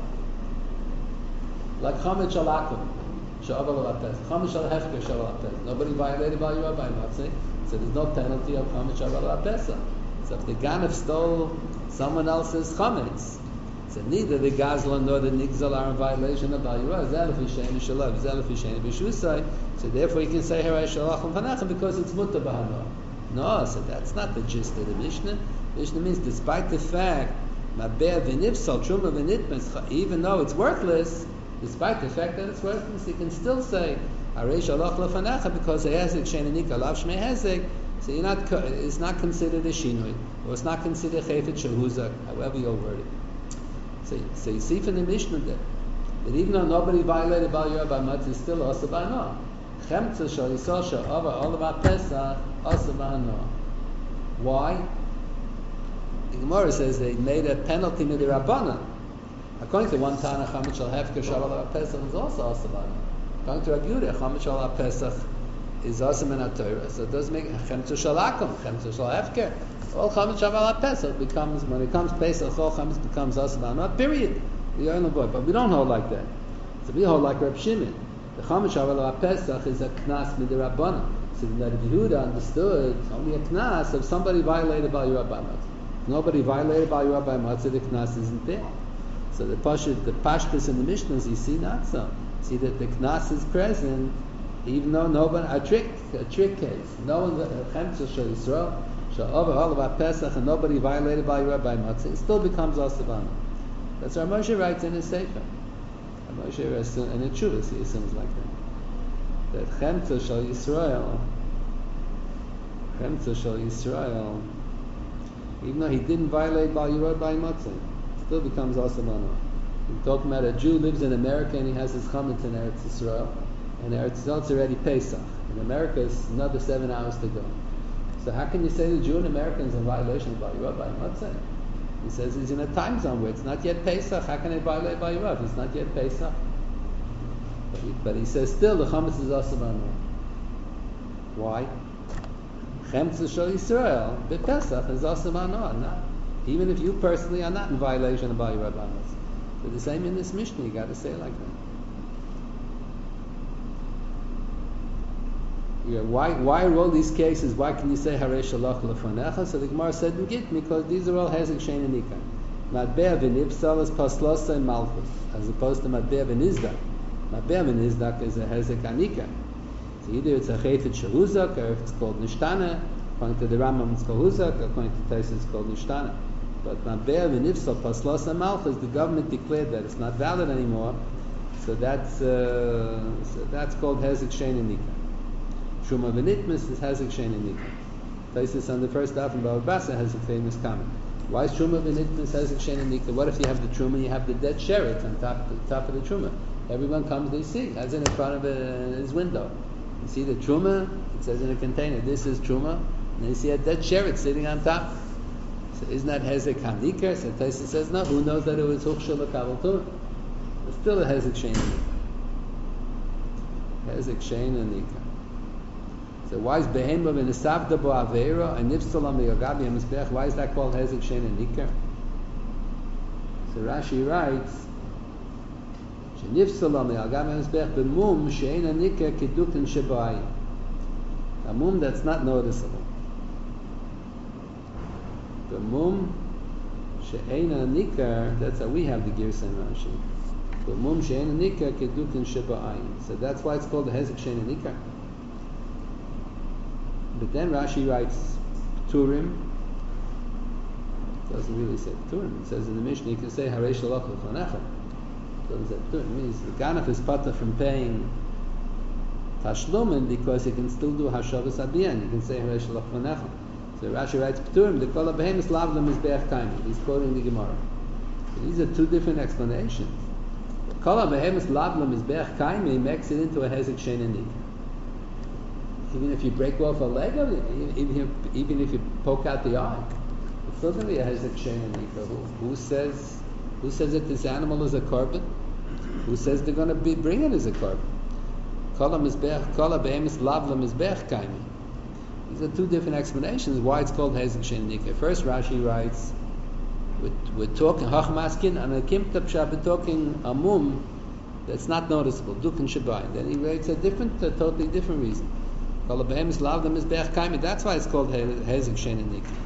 Like chametz shalakum, she'aval al Pesach. Chametz shal hefker she'aval al Pesach. Nobody violated Bal Yerah by Matzah, so there's no penalty of chametz she'aval al Pesach. So if the Ganef stole someone else's chametz, so neither the Gazlan nor the Nigzal are in violation of Bal Yerah. Zelef Yishen Shalav, Zelef Yishen B'Shusai. So therefore you can say Harei Shalach Lefanecha because it's mutar b'Hanoah. No, so that's not the gist of the Mishnah. The Mishnah means despite the fact Madber v'Nifsal Truma v'Nitmes, even though it's worthless, despite the fact that it's worthless, you can still say Harei Shalach Lefanecha because Hezek Shein and Nikar Lav Shmei Hezek. So it's not considered a Shinui, or it's not considered Chayfet Shehuzak, however you'll word it. So you see from the Mishnah that even though nobody violated Bal Yerah by Matzah, it's still Asa B'Hanoah. Chemtza shal Yisrael she'avar all about Pesach Asa B'Hanoah. Why? The Gemara says they made a penalty midirabbanan. According to one Tana, Chametz shal hefker she'avar about Pesach is also Asa B'Hanoah. According to Rabbi Yehuda, Chametz shal Pesach is awesome in Torah, so it does make chemtza shalakum, chemtza shalafker. All chametz shaval Pesach becomes, when it comes Pesach, all chametz becomes awesome anot. Period. But we don't hold like that. So we hold like Reb Shimon. The chametz shaval Pesach is a knas midirabbanan. So that Yehuda understood only a knas if somebody violated Bal Yorah by Matzah. If nobody violated Bal Yorah by Matzah, the knas isn't there. So the pashtus in the Mishnahs, you see not so. See that the knas is present, even though nobody, a trick case. No one, chemtza shel Yisrael, shel over all of Pesach, and nobody violated Bal Yorah by Matzah, it still becomes asavana. That's what Moshe writes in his sefer. Moshe and in Chuvas he assumes like that. That chemtza shel Yisrael, even though he didn't violate Bal Yorah by Matzah, still becomes asavana. We're talking about a Jew lives in America and he has his chametz in Eretz Yisrael, and Eretz Yisrael is already Pesach. In America, it's another 7 hours to go. So how can you say the Jew in America is in violation of Bal Yorah by Matzah? He says he's in a time zone where it's not yet Pesach. How can he violate Bal Yorah if it's not yet Pesach? But he says still the chametz is asavana. Why? Chemtza shel Yisrael, the Pesach is asavana. Even if you personally are not in violation of Bal Yorah by Matzah. So the same in this Mishnah, you got to say it like that. Yeah, why are all these cases? Why can you say Harei Shalach Lefanecha? So the Gemara said in Git, because these are all Hezek Shein and Nikah. Matbea v'nipsal is Paslosa and Malchus, as opposed to Matbea v'nizdak. Matbea v'nizdak is a Hezek Anika. So either it's a Chayfet Shehuzak, or if it's called Nishtana. According to the Rambam it's called Huzak, according to Tais it's called Nishtana. But Matbea v'nipsal Paslosa and Malchus, the government declared that it's not valid anymore. So that's called Hezek Shein and Nikah. Truma v'nitmis is Hezek Shein and Nikah. Taisus on the first daf in Bava Basra has a famous comment. Why is Truma v'nitmis Hezek Shein and Nikah? What if you have the Truma and you have the dead sheretz on top of the Truma? Everyone comes, they see, has it in front of his window. You see the Truma, it says in a container, this is Truma, and you see a dead sheretz sitting on top. So isn't that Hezek HaNikah? So Taisus says, no, who knows that it was Huchshel L'Kabel Torah? It's still a Hezek Shein and Nikah. Hezek Shein and Nikah. So why is Behemah v'nesavda bo aveira and nifsala miyagabi hamizbech? Why is that called Hezek Shein and Nikah? So Rashi writes, "Shenifsala miyagabi hamizbech b'mum she'ein Nikah kedukin shebai." A mum that's not noticeable. B'mum she'ein Nikah. That's how we have the Girsa in Rashi. B'mum she'ein Nikah kedukin shebai. So that's why it's called the Hezek Shein and Nikah. But then Rashi writes Turim. It doesn't really say Turim. It says in the Mishnah you can say Harei Shalach Lefanecha. It doesn't say Turim. It means the Ganaf is pata from paying Tashlumin because he can still do Hashavas Abiyan. You can say Harei Shalach Lefanecha. So Rashi writes Turim. The Kol HaBehemis Lavlam is Be'ech Kaimi. He's quoting the Gemara. So these are two different explanations. Kol HaBehemis Lavlam is Be'ech Kaimi makes it into a Hezek Shein and Nikah. Even if you break off a leg of it, even if you poke out the eye, it's still going to be a Hezek Shein and Nikah. Who says that this animal is a korban? Who says they're going to bring it as a korban? Kol HaBehemis Lavlam is Be'ech Kaimi. These are two different explanations why it's called Hezek Shein and Nikah. First, Rashi writes, we're talking Hachmaskin and a Kimta Pshat, we're talking a mum that's not noticeable, Dukin Shabai. Then he writes a totally different reason. That's why it's called Hezek Shein and Nikah.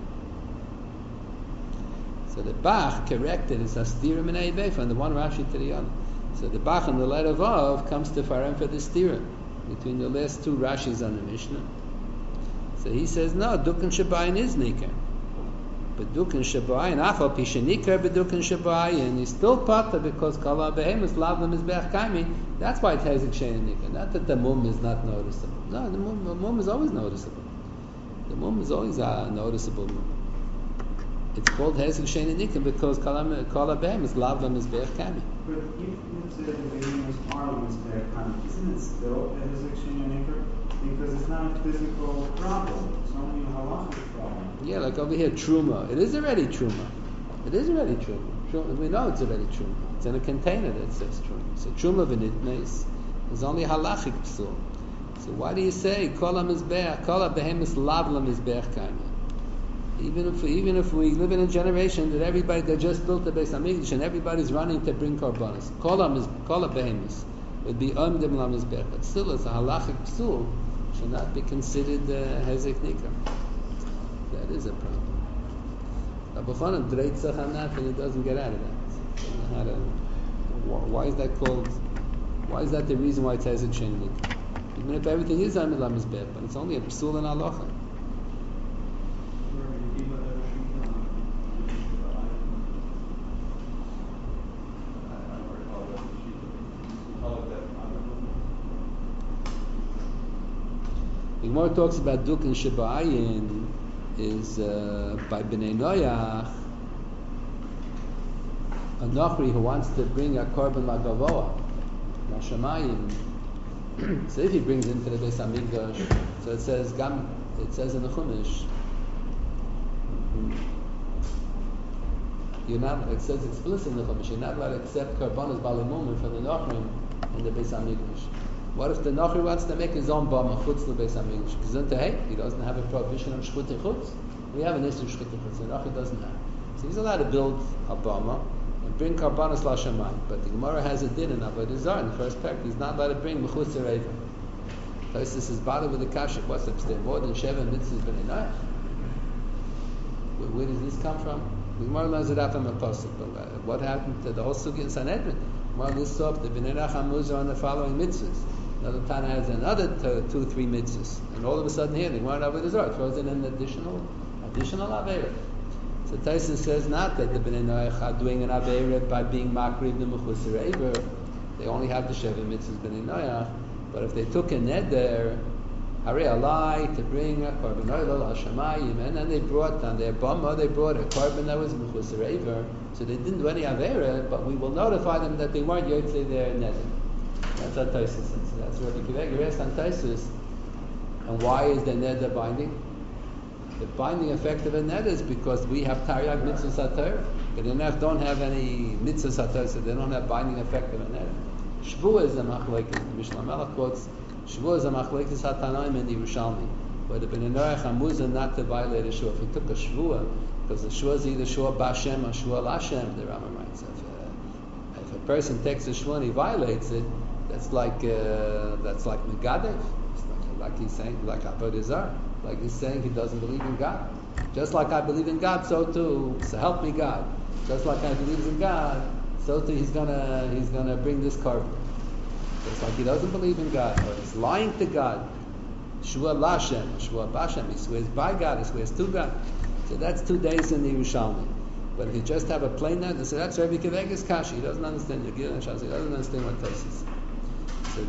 So the Bach corrected is Astirim and Eibei from the one Rashi to the other. So the Bach on the letter Vav comes to Farem for the Stirim between the last two Rashis on the Mishnah. So he says no, Dukin Shabayin is Nikah, but Dukin Shabayin Afal Pisha Nikah, but Dukin Shabayin is still Pata because Kol HaBehemis Lavlam is Be'ech Kaimi. That's why it's Hezek Shein and Nikah. Not that the mum is not noticeable. No, the mum is always noticeable. The mum is always a noticeable mum. It's called Hezek Shein and Nikah because Kol HaBehemis Lavlam is Be'ech Kaimi. But if the Behemis are is Be'ech Kaimi, isn't it still a Hezek Shein and Nikah? Because it's not a physical problem. It's only a halachic problem. Yeah, like over here, Truma. It is already Truma. It is already Truma. We know it's already Truma. It's in a container that says Truma. So Truma v'nitnes is only halachic psul. So why do you say kol hamizbeach, kol habehemis lav lamizbeach kaima? Even if we live in a generation that everybody that just built the Beis Hamikdash and everybody's running to bring korbanos, kol habehemis would be omdim lamizbeach, but still it's a halachic psul, should not be considered hezek nikah. That is a problem. Abuchanan dreitzach on that, and it doesn't get out of that. Why is that called? Why is that the reason why it's hezek shein nikah? Even if everything is omdim lamizbeach, but it's only a psul in halacha. The Gemara talks about Dukin Sheba'ayin is by Bnei Noach, a Nochri who wants to bring a korban lagavoa, Mashamayim. So if he brings it into the Beis Hamikdash, so it says in the Chumash, it says explicitly in the Chumash, you're not allowed to accept korbanos balimum from the Nochrim in the Beis Hamikdash. What if the Nochri wants to make his own bama chutz the Beis Hamikdash? He doesn't have a prohibition of shchutei chutz. We have an issue of shchutei chutz. The Nochri doesn't have. So he's allowed to build a bama and bring karbanos l'shamayim. But the Gemara has a din in Avodah Zarah in the first parak. He's not allowed to bring mechutz erever. This is bothered with the kasha. What's upstairs? More than 7 mitzvahs b'nei Noach. Where does this come from? The Gemara learns it out from a pasuk. But what happened to the whole sugi in Sanhedrin? The Gemara lists off the b'nei Noach hamuzah on the following mitzvahs. Another Tana has another 2-3 mitzvahs, and all of a sudden here the Gemara Avodah Zarah throws in an additional avera. So Tyson says not that the Bnei Noach are doing an avera by being makriv the mechutz erever. They only have the 7 mitzvahs Bnei Noach, but if they took a neder, harei alai to bring a korban oil al shamayim, and then they brought on their bama, they brought a korban that was mechutz erever, so they didn't do any avera, but we will notify them that they weren't yotzei their neder. That's what Taisus says. That's Rabbi Akiva Eiger asked on Taisus. And why is the neder binding? The binding effect of a neder is because we have Taryag mitzvahs haTorah. But the Nech don't have any mitzvahs haTorah, so they don't have binding effect of a neder. Shvuah is a machlekes. The Mishnah Melech quotes, Shvuah is a machlekes haTanaim and Yerushalmi. Where the Bnei Noach hamuzah not to violate a shvuah. If he took a shvuah, because the shvuah is either shvuah b'Hashem or shvuah l'Hashem, the Rambam writes. If a person takes a shvuah and he violates it, that's like Megadev. Like he's saying, like Avodah Zarah. Like he's saying he doesn't believe in God. Just like I believe in God, so too. So help me God. Just like I believe in God, so too he's gonna bring this korban. Just like he doesn't believe in God, or he's lying to God. Shua Lashem, Shua Bashem. He swears by God. He swears to God. So that's 2 days in the Yerushalmi. But if you just have a plain neder, so that's Rabbi Akiva Eiger's kasha. He doesn't understand Yagir and Shas. He doesn't understand what Taisus. So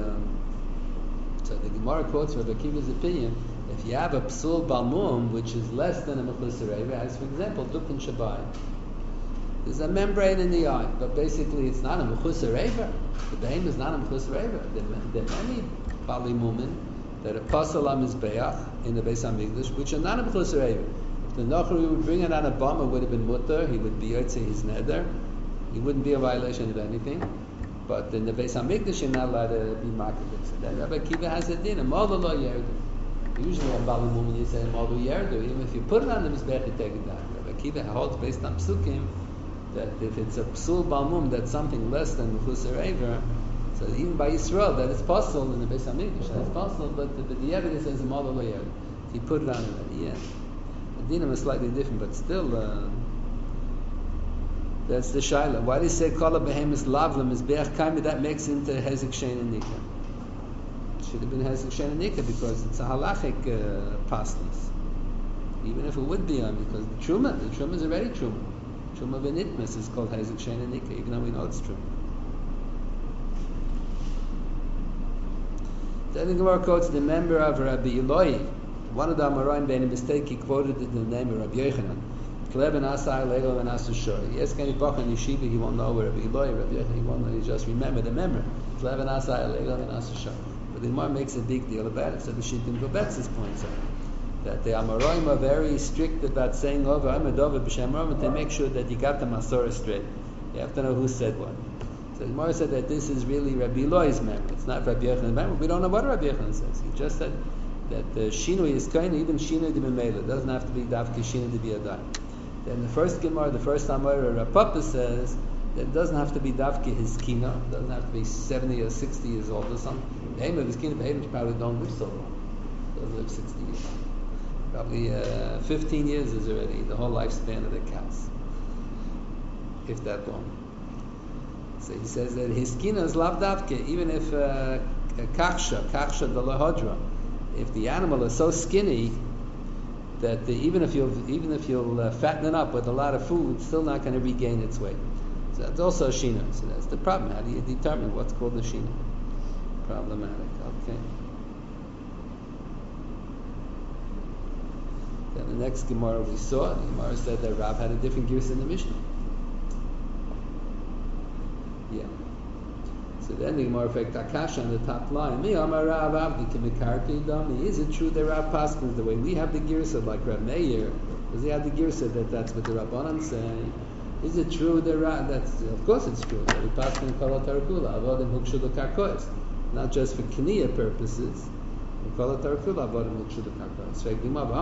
the Gemara quotes Rabbi Akiva's opinion. If you have a psul balmum which is less than a mechutz erever, as for example Dukin Shabai, there's a membrane in the eye, but basically it's not a mechutz erever. The behem is not a mechutz erever. There are many balimumin that are pasal hamizbeach in the Beis Hamikdash which are not a mechutz erever. If the Nochri would bring it on a bama, it would have been mutter. He would be yotzei his neder. He wouldn't be a violation of anything. But in the Beis Hamikdash, you're not allowed to be marketed. So then Rabbi Akiva has a din, a model lo yerdu. Usually on Bali Mumin you say model yerdu. Even if you put it on the Mizbech, you take it down. Rabbi Akiva holds based on psukim that if it's a psul balmum that's something less than mechutz erever, so even by Yisrael that it's possible in the Beis Hamikdash, that's possible, but the evidence says a model lo yerdu. If you put it on already, yeah. The dinim is slightly different, but still. That's the shaila. Why do you say kol behemis lavlam is be'ach kaimi? That makes into hezek shein and nikah. Should have been hezek shein and nikah because it's a halachic pastos. Even if it would be on, because the truma is already truma. Truma benitmas is called hezek shein and nikah, even though we know it's true. Then the Gemara quotes the member of Rabbi Eloi. One of the Amoraim made a mistake. He quoted it in the name of Rabbi Yochanan. Kleven Asai Lego and Asushoy. Yes, can you walk in yeshiva? He won't know where Rabbi Eloi, Rabbi Yochanan. He won't know. He just remember the memory. Kleven Asai Lego and Asushoy. But the Gemara makes a big deal about it. So the Shittim Gobetzis points out that the Amoraim are very strict about saying over Amadova B'Shem Rama to make sure that you got the Masorah straight. You have to know who said what. So the Gemara said that this is really Rabbi Eloi's memory. It's not Rabbi Yochanan's memory. We don't know what Rabbi Yochanan says. He just said that the shinui is kind, even shinui de b'meila. It doesn't have to be dafke shinui de b'yadayim. Then the first Gemara, the first Amora, Rav Papa says that it doesn't have to be dafke his kina. It doesn't have to be 70 or 60 years old or something. The aim of his kina, be'edim probably don't live so long. Doesn't live 60 years. Probably 15 years is already the whole lifespan of the cows, if that long. So he says that his kina is lav davke, even if kaksha the lahodra, if the animal is so skinny that even if you'll fatten it up with a lot of food, it's still not going to regain its weight. So that's also a shina. So that's the problem. How do you determine what's called a shina? Problematic. Okay. Then the next Gemara we saw, the Gemara said that Rav had a different gears in the Mishnah. Yeah. So then the Gemara effect Akash on the top line. Mi Amar Rav Avdi Kimikarki Dami. Is it true that Rav Paskins the way we have the Girsa like Rav Meir? Does he have the Girsa that's what the Rabbanan say? Is it true that Rav? That's of course it's true. That we Paskin Kol Tarakula Avodim Hukshu Karkois, not just for Kniya purposes. Kol Tarakula Avodim Hukshu Karkois. So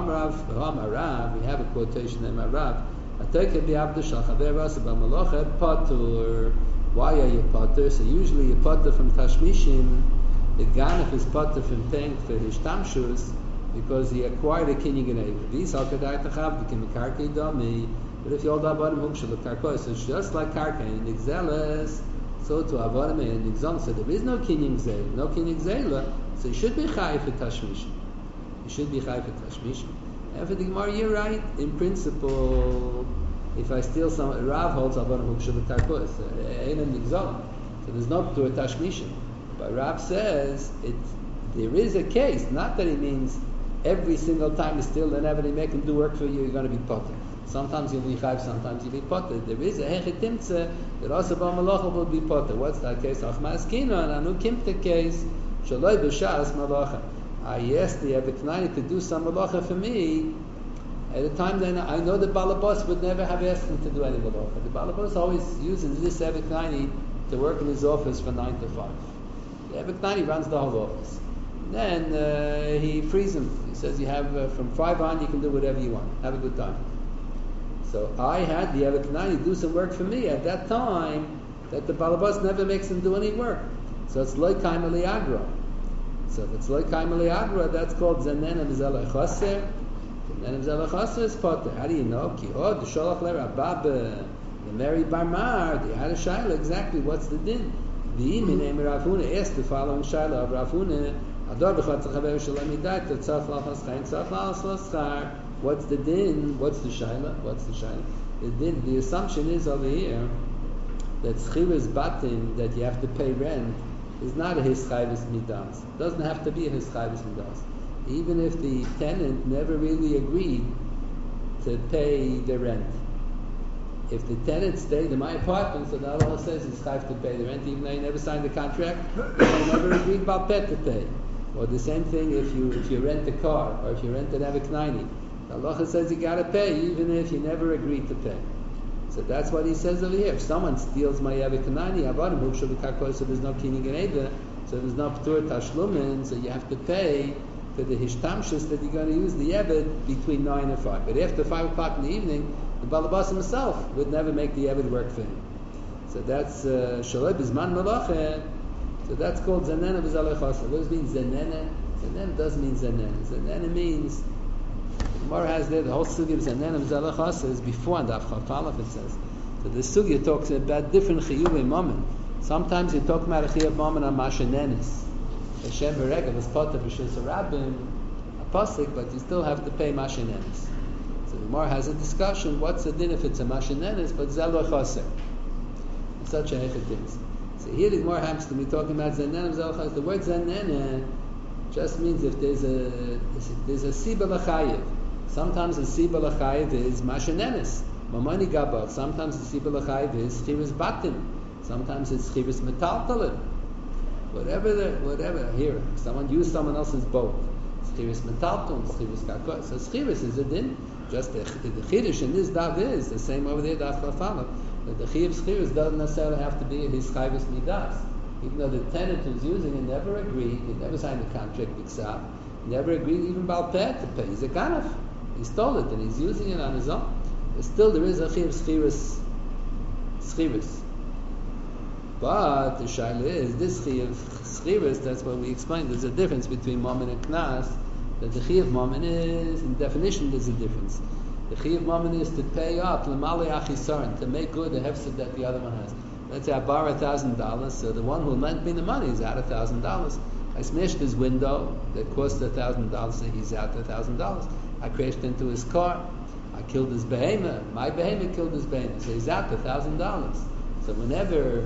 Amar Rav, we have a quotation in Rav. Ateke bi'abdu shal chaver rasa b'malocha patur. Why are you potter? So usually you potter from tashmishim. The ganef is potter from tank for his tamshus because he acquired a kinyan geneva. These hakadai tachav became a karkei dami. But if you hold avodim hukshel karkos, so it's just like karkei and nigzeles. So to avodim and nigzam, so there is no kinyan gzeila, no kinyan gzeila. So you should be chayv for tashmishim. You should be chayv for tashmishim. And for the Gemara, you're right in principle. If I steal some, Rav holds avodim hukshel karkos, ain't an nigzam. So there's no p'tur tashmishim. But Rav says there is a case, not that it means every single time you steal and ever they make him do work for you, you're going to be potter. Sometimes you'll be chayv, sometimes you'll be potter. There is a hechetimtze that also b'malacha will be potter. What's that case? Achmas kina and anu kimte case shaloi b'shas malacha. I asked the Ebeknani to do some malacha for me. At the time then, I know the Balabas would never have asked him to do any malacha. The Balabas always uses this Ebeknani to work in his office from 9 to 5. The Ebeknani runs the whole office. Then he frees him. He says, you have from 5 on, you can do whatever you want. Have a good time. So I had the Ebeknani do some work for me at that time that the Balabas never makes him do any work. So it's loikaim aliagra. So if it's loikaim aliagra, that's called zanen of zelach chaser. Zanen of zelach chaser is potter. How do you know? Ki the sholach le rabab the Mary Barmar. They had a shaila exactly what's the din. The name Rav Huna asked the following shaila of Rav Huna. What's the din? What's the shaila? What's the shaila? The din. The assumption is over here that schiras batim, that you have to pay rent, is not a hischayvus midas. It doesn't have to be a hischayvus midas. Even if the tenant never really agreed to pay the rent. If the tenant stayed in my apartment, so the Allah says he's chayv to pay the rent, even though he never signed the contract, he never agreed about pet to pay. Or the same thing if you rent a car, or if you rent an Avik-90. The Allah says you gotta pay, even if you never agreed to pay. So that's what he says over here. If someone steals my Avik-90, so there's no kinyan geneva, so there's no p'tur tashlumin, so you have to pay for the hishtamshus that you're going to use the Eved between 9 and 5. But after 5 o'clock in the evening, the Balabas himself would never make the Eved work for him. So that's Shaloi Bizman Malacha. So that's called Zanena B'Zalechasa. What does it mean, Zanena? Zanena doesn't mean Zanena. Zanena means, the Gemara has there, the whole sugya of Zanena B'Zalechasa is before and after Chalaf, it says. So the sugya talks about different chiyuvei mammon. Sometimes you talk about a chiyuv mammon on Mashanenis. Hashem Berega was potter b'shus harabim, a pasuk, but you still have to pay Mashanenis. So the Gemara has a discussion, what's the din if it's a Mashanenis, but Zelo Chaser. It's such a hechetim. So here the Gemara happens to be talking about Zanena Zelo Chaser. The word Zanena just means if there's a Siba L'chayiv. Sometimes the Siba L'chayiv is Mashanenis, Mamani Gabach. Sometimes the Siba L'chayiv is Chiris Batim. Sometimes it's Chiris Metaltalim. Whatever. Here, someone used someone else's boat. Schiris metalton, schiris kakos. So schiris is a din. Just the chiddush in this daf is the same over there. Daf lafala. That the Chiyuv Schiris doesn't necessarily have to be his Chayvus Midas. Even though the tenant who's using it never agreed, he never signed a contract with Ksab, he never agreed even Baal Peh to pay. He's a Ganaf. He stole it and he's using it on his own. But still there is a Chiyuv Schiris. But the Shaila is, this Chiyuv Schiris, that's what we explained, there's a difference between Mammon and Knas, that the Chiyuv Mammon is, in definition there's a difference. The Chiyuv Mammon is to pay up, L'malei Achisaron, to make good the hefsed that the other one has. Let's say I borrow $1,000, so the one who lent me the money is out $1,000. I smashed his window that cost $1,000, so he's out $1,000. I crashed into his car. I killed his behemoth. My behemoth killed his behemoth, so he's out $1,000. So whenever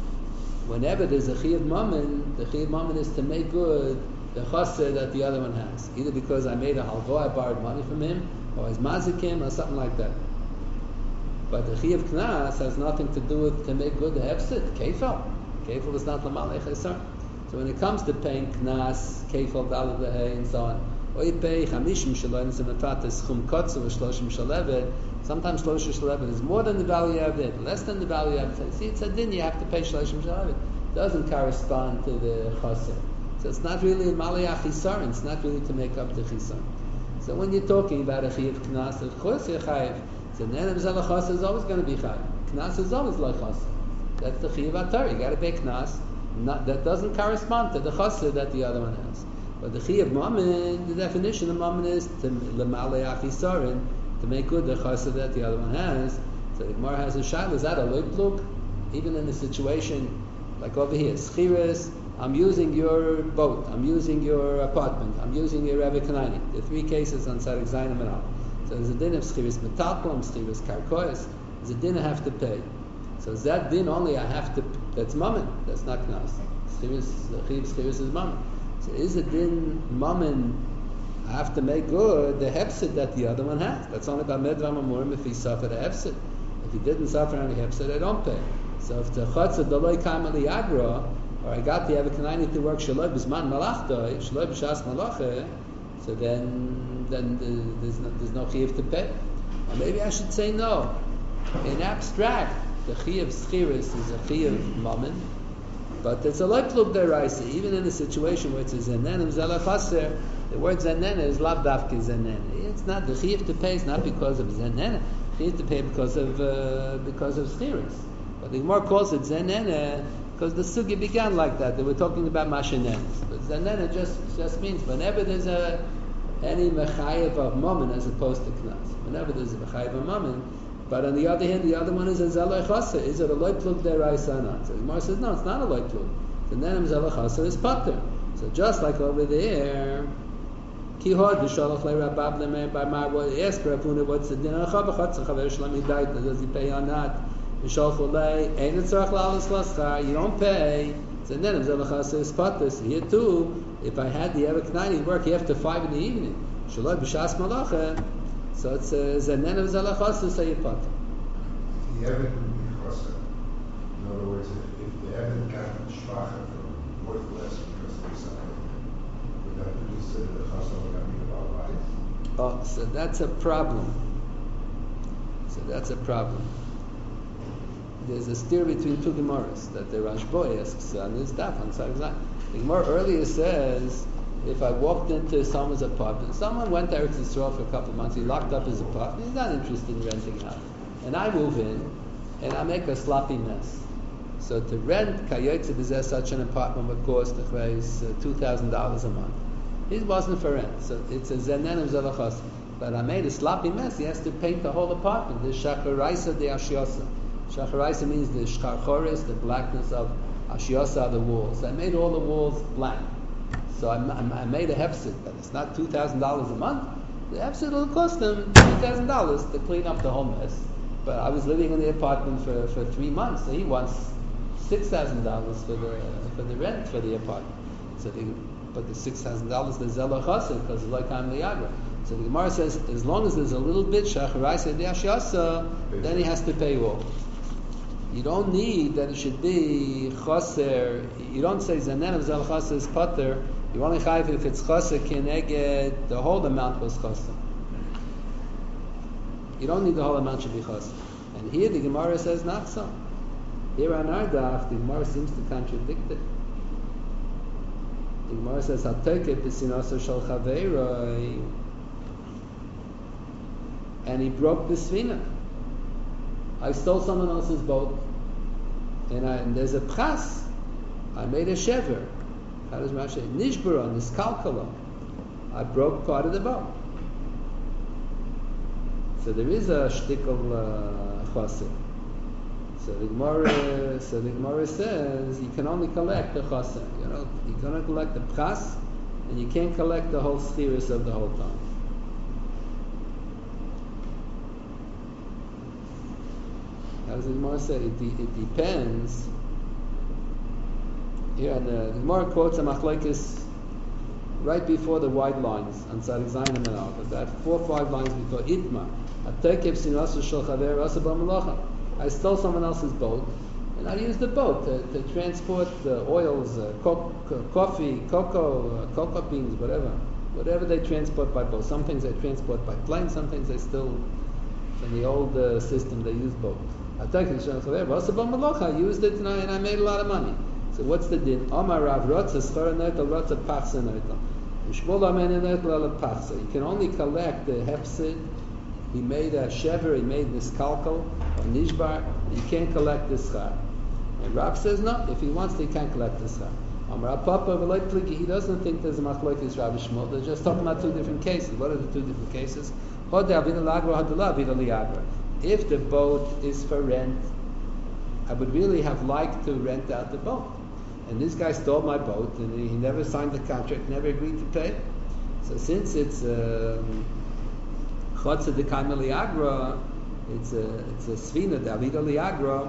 there's a Chiyuv Mammon, the Chiyuv Mammon is to make good the chasser that the other one has, either because I made a halva, I borrowed money from him, or his mazikim, or something like that. But the Chiyuv Knas has nothing to do with to make good the hefset. Kefal. Kefal is not L'malei Chesar. So when it comes to paying Knas, Kefal, Dalad V'hei, and so on, or you pay Chamishim Shaloim Zematat Schum Kotzu Shloshim Shalevet, sometimes Shloshim Shalevet is more than the value of it, less than the value of it. See, it's a din, you have to pay Shloshim Shalevet. It doesn't correspond to the Chaser. So it's not really Malei Achisaron, it's not really to make up the Chisaron. So when you're talking about a Chiyuv Knas, of course you're Chayiv. So Nenem Zel Chasser is always going to be Chayiv. Knas is always like Chasser. That's the Chiyuv Atar. You got to pay Knas. That doesn't correspond to the Chasser that the other one has. But the Chiyuv Mammon, the definition of Mammon is to L'malei Achisaron, to make good the Chasser that the other one has. So the Gemara has a shayla, is that a loiplug? Even in a situation like over here, Schiris, I'm using your boat, I'm using your apartment, I'm using your Rebbe Kanani. There are three cases on Sadik Zayin and Al. So there's a din of Schiris Metalpom, Schiris Karkois, there's a din I have to pay. So is that din only I have to, that's Mammon, that's not Knas. Schiris is Mammon. So is a din Mammon, I have to make good the hefset that the other one has. That's only by Medram Amurim if he suffered a hefset. If he didn't suffer any hefset, I don't pay. So if the Chatzah Doloi Kamali Agra, or I got the Avikanani to work Shaloi B'zman Malachta, Shaloi B'shas Malacha, so then there's no chiyuv to pay. Or maybe I should say no. In abstract, the chiyuv schiris is a chiyuv mammon, but it's a loiplug deraisa. Even in a situation where it's a zenenim zelachaser, the word zenena is lav dafke zenena. It's not the chiyuv to pay. It's not because of zenena. Chiyuv to pay because of schiris. But the Gemara calls it zenena because the sugi began like that. They were talking about mashenenes. But zenena just means whenever there's any mechayev of mammon as opposed to knas. Whenever there's a mechayev of mammon. But on the other hand, the other one is a zelay chasa. Is it a loy plug deraisa or not? So the Gemara says no, it's not a loy plug. The nenem zelay chasa is pater. So just like over there, kihod v'shalach le'rabab le'meir by mar. Ask Ravuna what's the din of chavachatz chaver shlami dait. Does he pay or not? You don't pay. So then is pater. So here too, if I had the Erev Knani work after 5 in the evening, Shaloi b'shas malacha, so it's Zanen of Zalachasa, so you pater. The Erev would be chasa. In other words, if the Erev got shvacha for worthless because of something, would that be considered a chasa or not be about life? Oh, so that's a problem. There's a steer between two Gemaras that the Rashbo asks on this daf on Sadik Zayin. The Gemara earlier says, if I walked into someone's apartment, someone went to Eretz Yisrael for a couple of months, he locked up his apartment, he's not interested in renting out. And I move in, and I make a sloppy mess. So to rent Kayotze B'zeh such an apartment would cost $2,000 a month. It wasn't for rent, so it's a Zenenim Zalachas. But I made a sloppy mess, he has to paint the whole apartment, the Shacharaisa de Ashiosa. Shacharaisa means the shkarchoris, the blackness of Ashiosa, the walls. I made all the walls black. So I made a hefset, but it's not $2,000 a month. The hefset will cost them $2,000 to clean up the whole mess. But I was living in the apartment for 3 months, so he wants $6,000 for the rent for the apartment. So but the $6,000 the zelah chassid because it's like I'm liagra. So the Gemara says as long as there's a little bit shacharaisa de ashiyasa, then he has to pay all. You don't need that it should be chaser. You don't say zanen of zelah chassid is pater. You only chayiv if it's chaser keneged the whole amount was chaser. You don't need the whole amount should be chaser. And And here the Gemara says not so. Here on our daf, the Gemara seems to contradict it. The Gemara says, "Hatokef b'sinasa shel chaveiroi," and he broke the svina. I stole someone else's boat, and there's a pras. I made a shever. How does Rashi say? Nishbara, niskalkala. I broke part of the boat. So there is a shtickle chassid. So the Gemara says you can only collect the chassid. You can only collect the pras, and you can't collect the whole spheres of the whole time. As the Gemara said, it depends. Here, and the Gemara quotes a machlokes right before the white lines on Tzadik Zayin and Alpha. That 4 or 5 lines before Itma. I stole someone else's boat, and I used the boat to transport the oils, coffee, cocoa beans, whatever they transport by boat. Some things they transport by plane, some things they still, from the old system, they use boat. I used it and I made a lot of money. So what's the din? You can only collect the hefsid. He made a shever, he made niskalkal or nishbar. You can't collect the schar. And Rav says no. If he wants to, he can't collect the schar. He doesn't think there's a machlokes Rabbi Shmuel. They're just talking about 2 different cases. What are the 2 different cases? If the boat is for rent, I would really have liked to rent out the boat. And this guy stole my boat, and he never signed the contract, never agreed to pay. So since it's chotze de kaima liagra, it's a svina davida liagra.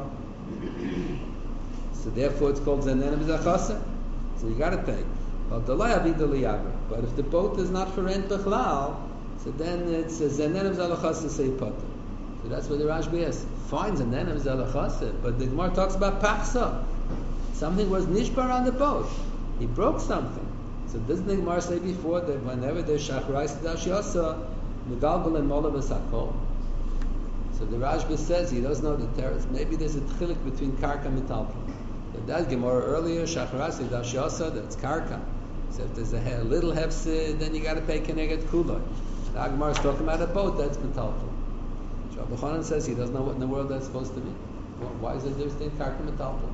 So therefore, it's called zanenim zachasa. So you got to pay. But if the boat is not for rent b'chlal, so then it's zanenim zalachasa seipoter. So that's what the Rashbi is. Fine, zanenim zalachasa, but the Gemara talks about pachsa. Something was nishbar on the boat. He broke something. So doesn't the Gemara say before that whenever there's shachrais dashiasa, megalgal and mola v'sakol? So the Rashbi says he doesn't know the terrace. Maybe there's a tchilik between karka and metalpon. But that Gemara earlier, shachrais dashiasa, that's karka. So if there's a little hefsid, then you got to pay keneged kuloi. The Gemara is talking about a boat, that's metalpon. Rabbi Chanan says he doesn't know what in the world that's supposed to mean. Why is there a difference between karka and metalpon?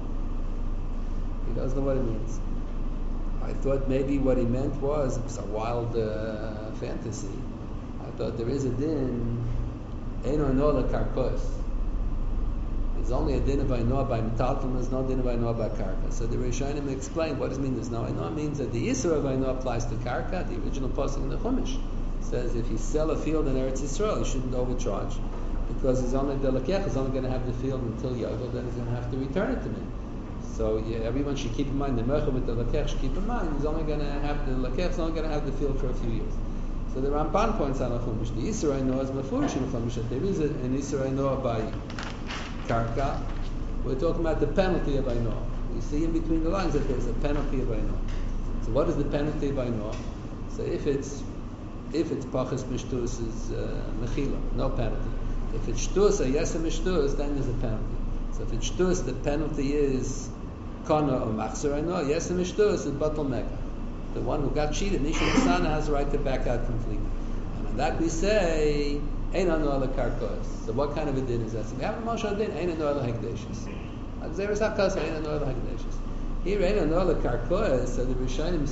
He doesn't know what it means. I thought maybe what he meant was it's a wild fantasy. I thought there is a din, Eino Nola Karkos. There's only a din of Ainoa by Metalton, there's no din of Ainoa by Karka. So the Rishonim explained what does it mean there's no Ainoa. It means that the Isra of Ainoa applies to Karka. The original pasuk in the Chumash says if you sell a field in Eretz Yisrael, you shouldn't overcharge. Because he's only the Lekech is only going to have the field until Yovel, then he's going to have to return it to me. So everyone should keep in mind the Mercha with the Lekech should keep in mind he's only going to have the Lekech is only going to have the field for a few years. So the Ramban points out on Chumash the Isra Ainoa is Mefurish in Chumash that there is an Isra Ainoa by Karka. We're talking about the penalty of Ainoa. We see in between the lines that there's a penalty of Ainoa. So what is the penalty of Ainoa? So if it's Pachas Mishtus is Mechila, no penalty. If it's Shtus or Yesem Mishtus, then there's a penalty. So if it's Shtus, the penalty is Kana or Machzor Ainoa. Yesem Mishtus is Batal Mega. The one who got cheated, Nisha Nisana, has the right to back out completely. And on that we say, Ein Anoa Lekarkos. So what kind of a din is that? So we have a Moshe din, Ein Anoa Lehekdeshis. Xeris HaKos, Ein Anoa Lehekdeshis. Here, Ein Anoa Lekarkos, so the Rishonim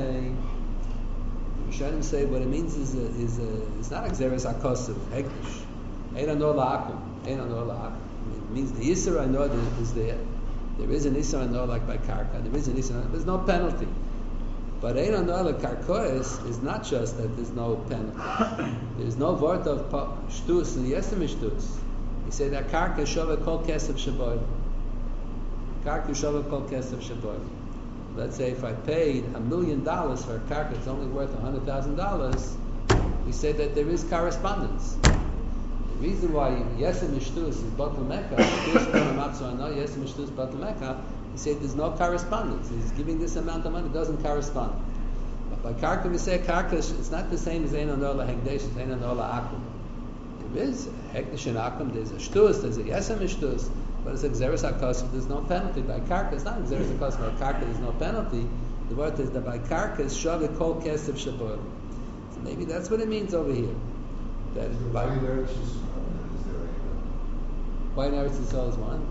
say what it means is it's not Xeris HaKos of Hekdesh. Ein Anoa La'akum. Ein Anoa La'akum. It means the Yisra Anoa is there. There is an Yisra Anoa like by Karka. There is an Yisra. There's no penalty. But Ein Anoa Lekarkos is not just that there's no penalty. There's no word of Shtus and Yesem Shtus. He said that Karka Shova Kol Kesef Shaboy. Karka Shova Kol Kesef Shaboy. Let's say if I paid $1 million for a Karka, it's only worth $100,000. We say that there is correspondence. The reason why Yesem Shtus is Batal Mecca, Yesem Shtus Batal Mecca, he said there's no correspondence. He's giving this amount of money, it doesn't correspond. But by Karka we say Karka, it's not the same as Ein Anoa Lehekdesh, it's Ein Anoa La'akum. There is hektish and akum. There's a shtus. There's a yesem shtus. But it's a xeris hakosov. There's no penalty by karka. It's not xeris hakosov by karka. There's no penalty. The word is that by karka is shavi kol kesef shaboil. So maybe that's what it means over here. That by Why there is this problem? Is there a white Eretz Yisrael is one.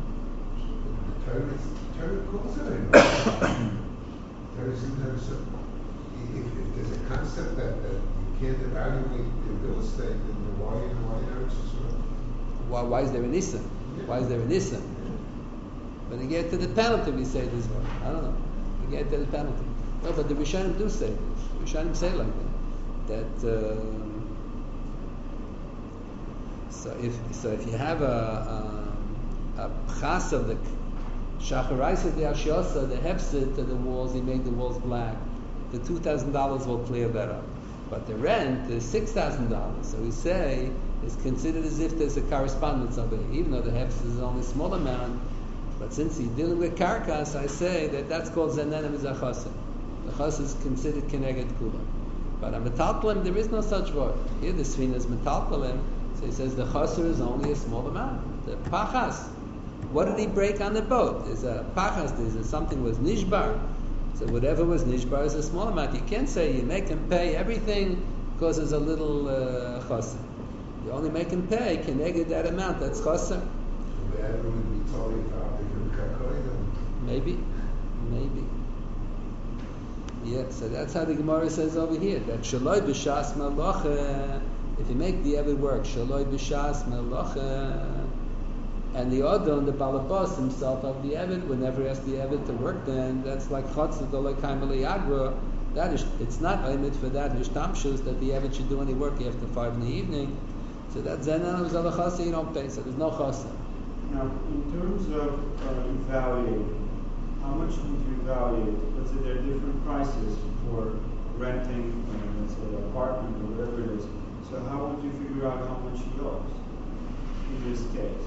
Torah calls it a Torah seems to have if there's a concept that you can't evaluate the real estate, then why there is this Why is there a nisan? Why is there a nisan? When you get to the penalty, we say this one. I don't know. We get to the penalty. No, but the Rishonim do say this. Rishonim say like that. So if you have a pchas of the shacharaisa the ashyosa, the hefsid to the walls, he made the walls black, the $2,000 will clear that up. But the rent is $6,000. So we say it's considered as if there's a correspondence of it, even though the hefsid is only a small amount. But since he's dealing with karkas, I say that's called zenenem zachasim. The chas is considered keneged kula. But a metalpalim, there is no such word. Here the svina is metalpalim. So he says the chaser is only a small amount. The pachas, what did he break on the boat? There's a pachas, there's something was nishbar. So whatever was nishbar is a small amount. You can't say you make him pay everything because there's a little chaser. You only make him pay keneged that amount. That's chaser. Maybe. Yeah, so that's how the Gemara says over here, that shaloi b'shas malacha, if you make the Eved work, shaloi b'shas malacha, and the Odon, the Balabas himself of the Eved, whenever he asks the Eved to work, then that's like Chotzah Dolei Kaimali Agra, that is, it's not limit for that Hishtamshus that the Eved should do any work after 5 in the evening, so that Zenan was Alachasa, you don't pay, so there's no Chasa. Now, in terms of evaluating, how much would you evaluate? Let's say there are different prices for renting, let's say, an apartment or whatever it is. So how would you figure out how much he owes in this case?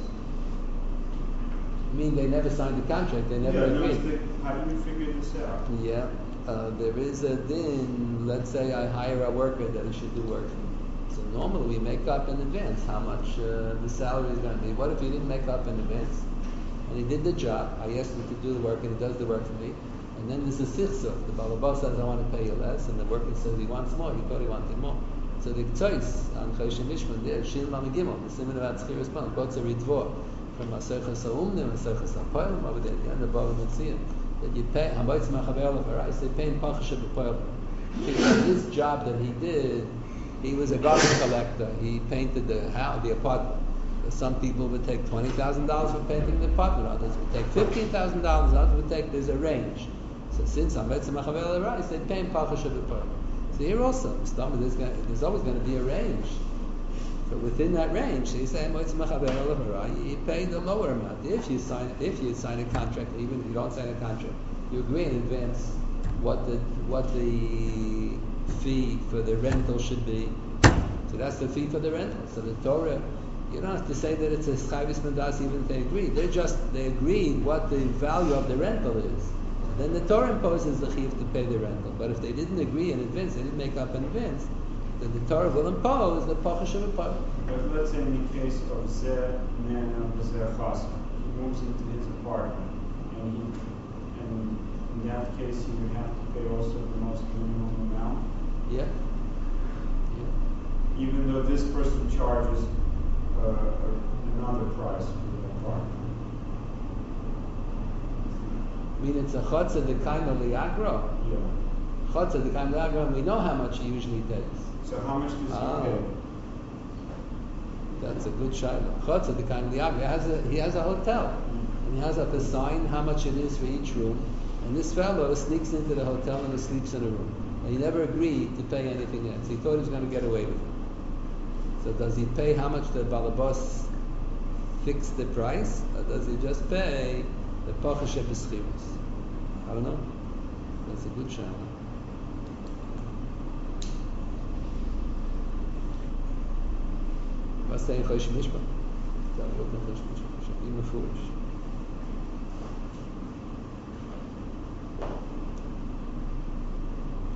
I mean, they never signed the contract, they never agreed. How do you figure this out? Yeah, there is a din, let's say I hire a worker that he should do work for me. So normally we make up in advance how much the salary is going to be. What if he didn't make up in advance? And he did the job, I asked him to do the work, and he does the work for me. And then there's a sichsuf. The Balabas says, I want to pay you less, and the worker says he wants more. He thought he wanted more. So the Ktsois on Choshen Mishman, there, Shin Lam Gimel, the Siman about Tzchiris Pan, both a Ridvor, from Maserchas HaUmnim, Maserchas HaPoyim, over there, at the end of Bava Mitziyah, that you pay, Habaytz Machaber Levarais, they pay in Pachashe B'Poyim. His job that he did, he was a garbage collector. He painted the house, the apartment. Some people would take $20,000 for painting the apartment, others would take $15,000, others would take, there's a range. So since I'm Betzim Machavel Arais, they pay him Pachashe B'Poyim. So here also, there's always going to be a range. But within that range, so you say Betzim Machavel Arais, you pay the lower amount. If you sign a contract, even if you don't sign a contract, you agree in advance what the fee for the rental should be. So that's the fee for the rental. So the Torah, you don't have to say that it's a Chavis Mandas even if they agree. They agreed what the value of the rental is. Then the Torah imposes the chiv to pay the rental. But if they didn't agree in advance, they didn't make up in advance, then the Torah will impose the Pachashe B'Poyim. But let's say in the case of Zeh Nena Zeh Chasa, he moves into his apartment, and in that case he would have to pay also the most minimum amount. Yeah. Even though this person charges another price for the apartment. I mean, it's a Chotzah D'Kaim Liagro. Yeah. Chotzah D'Kaim Liagro, and we know how much he usually takes. So how much does he pay? That's a good shayla. Chotzah D'Kaim Liagro. He has a hotel, and he has up a sign how much it is for each room. And this fellow sneaks into the hotel and he sleeps in a room. And he never agreed to pay anything else. He thought he was going to get away with it. So does he pay how much the Balabas fixed the price, or does he just pay the Pachashe B'Schiris? I don't know. That's a good shayla. Was saying Choshen Mishpah? That would be Choshen Mishpah. Should be mefurish.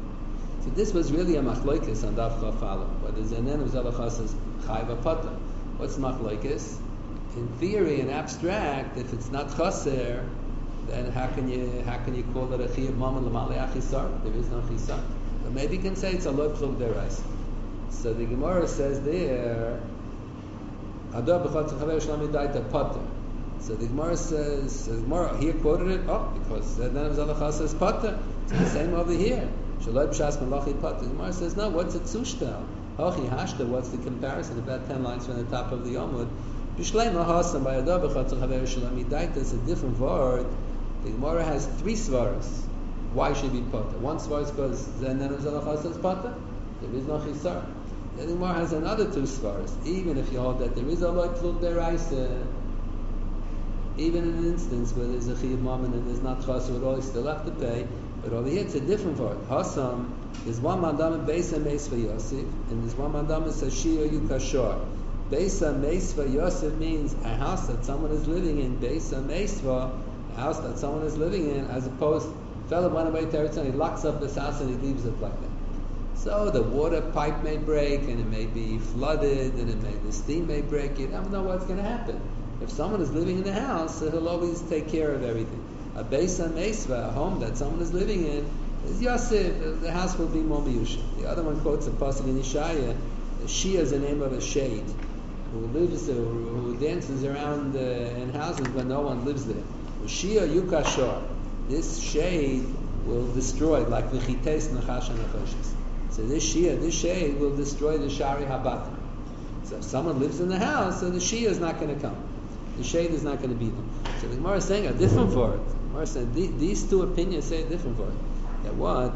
So this was really a machlokes on Daf Chaf Aleph, whether Zenen Uzalachas is Chayv Apata. What's machlokes? In theory, in abstract, if it's not chaser, then how can you call it a chiyuv mammon l'malei achisar? There is no chisar. But maybe you can say it's a loy plug derais. So the Gemara says there, Ador b'chotzer chaver shelo midaita potter. So the Gemara says, the Gemara here quoted it, because then it was Allah says potter. It's the same over here. Shaloi b'shas malachi potter. The Gemara says, no, what's it zushtel? Hochi hashta, what's the comparison? About 10 lines from the top of the Yomud. B'shleim lahasam by Ador b'chotzer chaver shelo midaita. It's a different word. The Gemara has 3 svaras. Why should be potter? One svar is because then it was Allah says potter. There is no chisar. The Gemara has another 2 svaras. Even if you hold that there is a loy plug deraisa, even in an instance where there's a chiyuv mammon and there's not chasur at all, you still have to pay. But over here it's a different word. Hasam is one mandam beisa meisva Yosef, and there's one mandam says shia yukashor. Beisa meisva Yosef means a house that someone is living in. Beisa meisva, a house that someone is living in, as opposed fellow went away to Eretz, he locks up this house and he leaves it like that. So the water pipe may break and it may be flooded and the steam may break. You never know what's going to happen. If someone is living in the house, he'll always take care of everything. A beisa meisva, a home that someone is living in, is Yosef. The house will be more miyusha. The other one quotes a pasuk in Yeshaya. Shia is the name of a shade who dances around in houses when no one lives there. Shia yukashor. This shade will destroy, like v'chites nachash nechoshes. So this shade will destroy the shari habatim. So if someone lives in the house, so the shia is not going to come. The shade is not going to be them. So the Gemara is saying a different word. The Gemara is saying these 2 opinions say a different word. That what?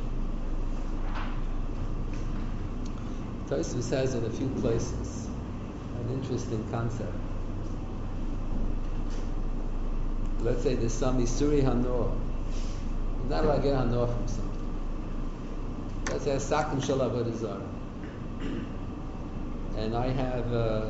Tosfos says in a few places an interesting concept. Let's say there's some Isuri Hanor. You're not allowed to get Hanor from something. Let's say a Sakim Shel Avodah Zarah. And I have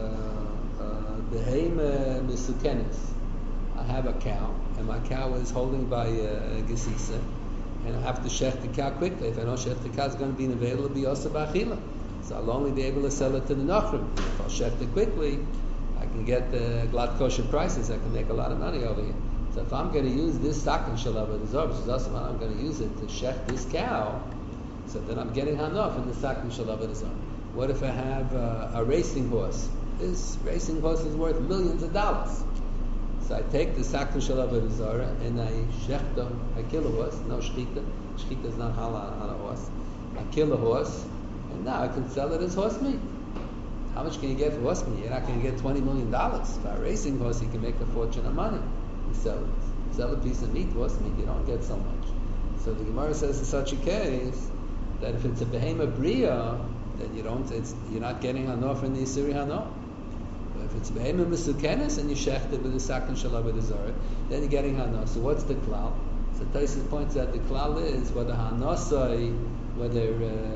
Behemoth Misukenis. I have a cow, and my cow is holding by Gesisa, and I have to shech the cow quickly. If I don't shech the cow, it's going to be available to be also b'achila. So I'll only be able to sell it to the Nachrim. If I'll shech it quickly, I can get the glad kosher prices. I can make a lot of money over here. So if I'm going to use this sakin shel avodah zarah, which is also I'm going to use it to shech this cow, so then I'm getting hanof in the sakin shel avodah zarah. What if I have a racing horse? This racing horse is worth millions of dollars. So I take the sakin shel avodah zarah and I shech them. I kill a horse. No shchita. Shchita is not halal on a horse. I kill a horse, and now I can sell it as horse meat. How much can you get for horse meat? You're not going to get $20 million. For a racing horse, you can make a fortune of money. You sell a piece of meat, horse meat, you don't get so much. So the Gemara says in such a case that if it's a behemoth bria, then you're not getting hanor from the Isuri hanor. But if it's behemoth mesukenes and you shecht it with the sakin shel avodah zarah, then you're getting hanor. So what's the klal? So Tosfos points out the klal is whether hanosai, whether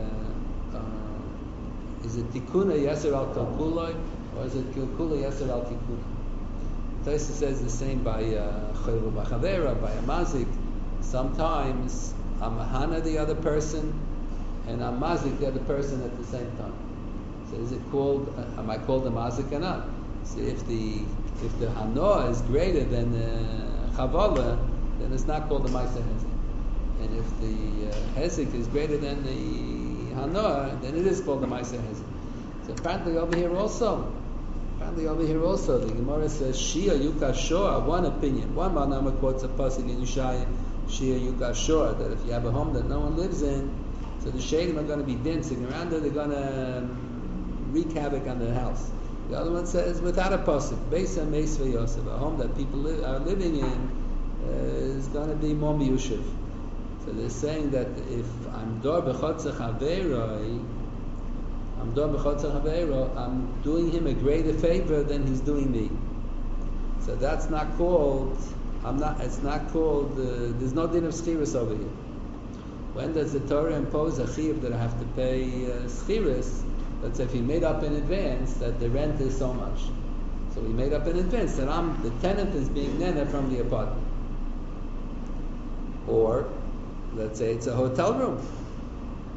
is it tikuna yeser al kalkuloi or is it kalkuloi yeser al tikuna? Tosfos says the same by chayru b'chavera, by a mazik. Sometimes I'm mahana the other person and I'm mazik the other person at the same time. So is it called? Am I called a mazik or not? See, if the hanoah is greater than the chavala, then it's not called a ma'aser hezek. And if the hezek is greater than the hanoah, then it is called the ma'aser hezek. So apparently over here also, the Gemara says Shia Yukashor. One opinion. One Manama quotes a pasuk in Yeshaya, Shia Yukashor, that if you have a home that no one lives in, so the shadim are going to be dancing around it. They're going to wreak havoc on the house. The other one says without a pasuk, Beisa Meisva Yosef, a home that people are living in is going to be more miyushiv. So they're saying that if I'm dor b'chotzer chaveroi, I'm doing him a greater favor than he's doing me. So that's not called. It's not called. There's no din of schiris over here. When does the Torah impose a chiyuv that I have to pay schiris? Let's say if he made up in advance that the rent is so much. So he made up in advance that the tenant is being nena from the apartment. Or let's say it's a hotel room.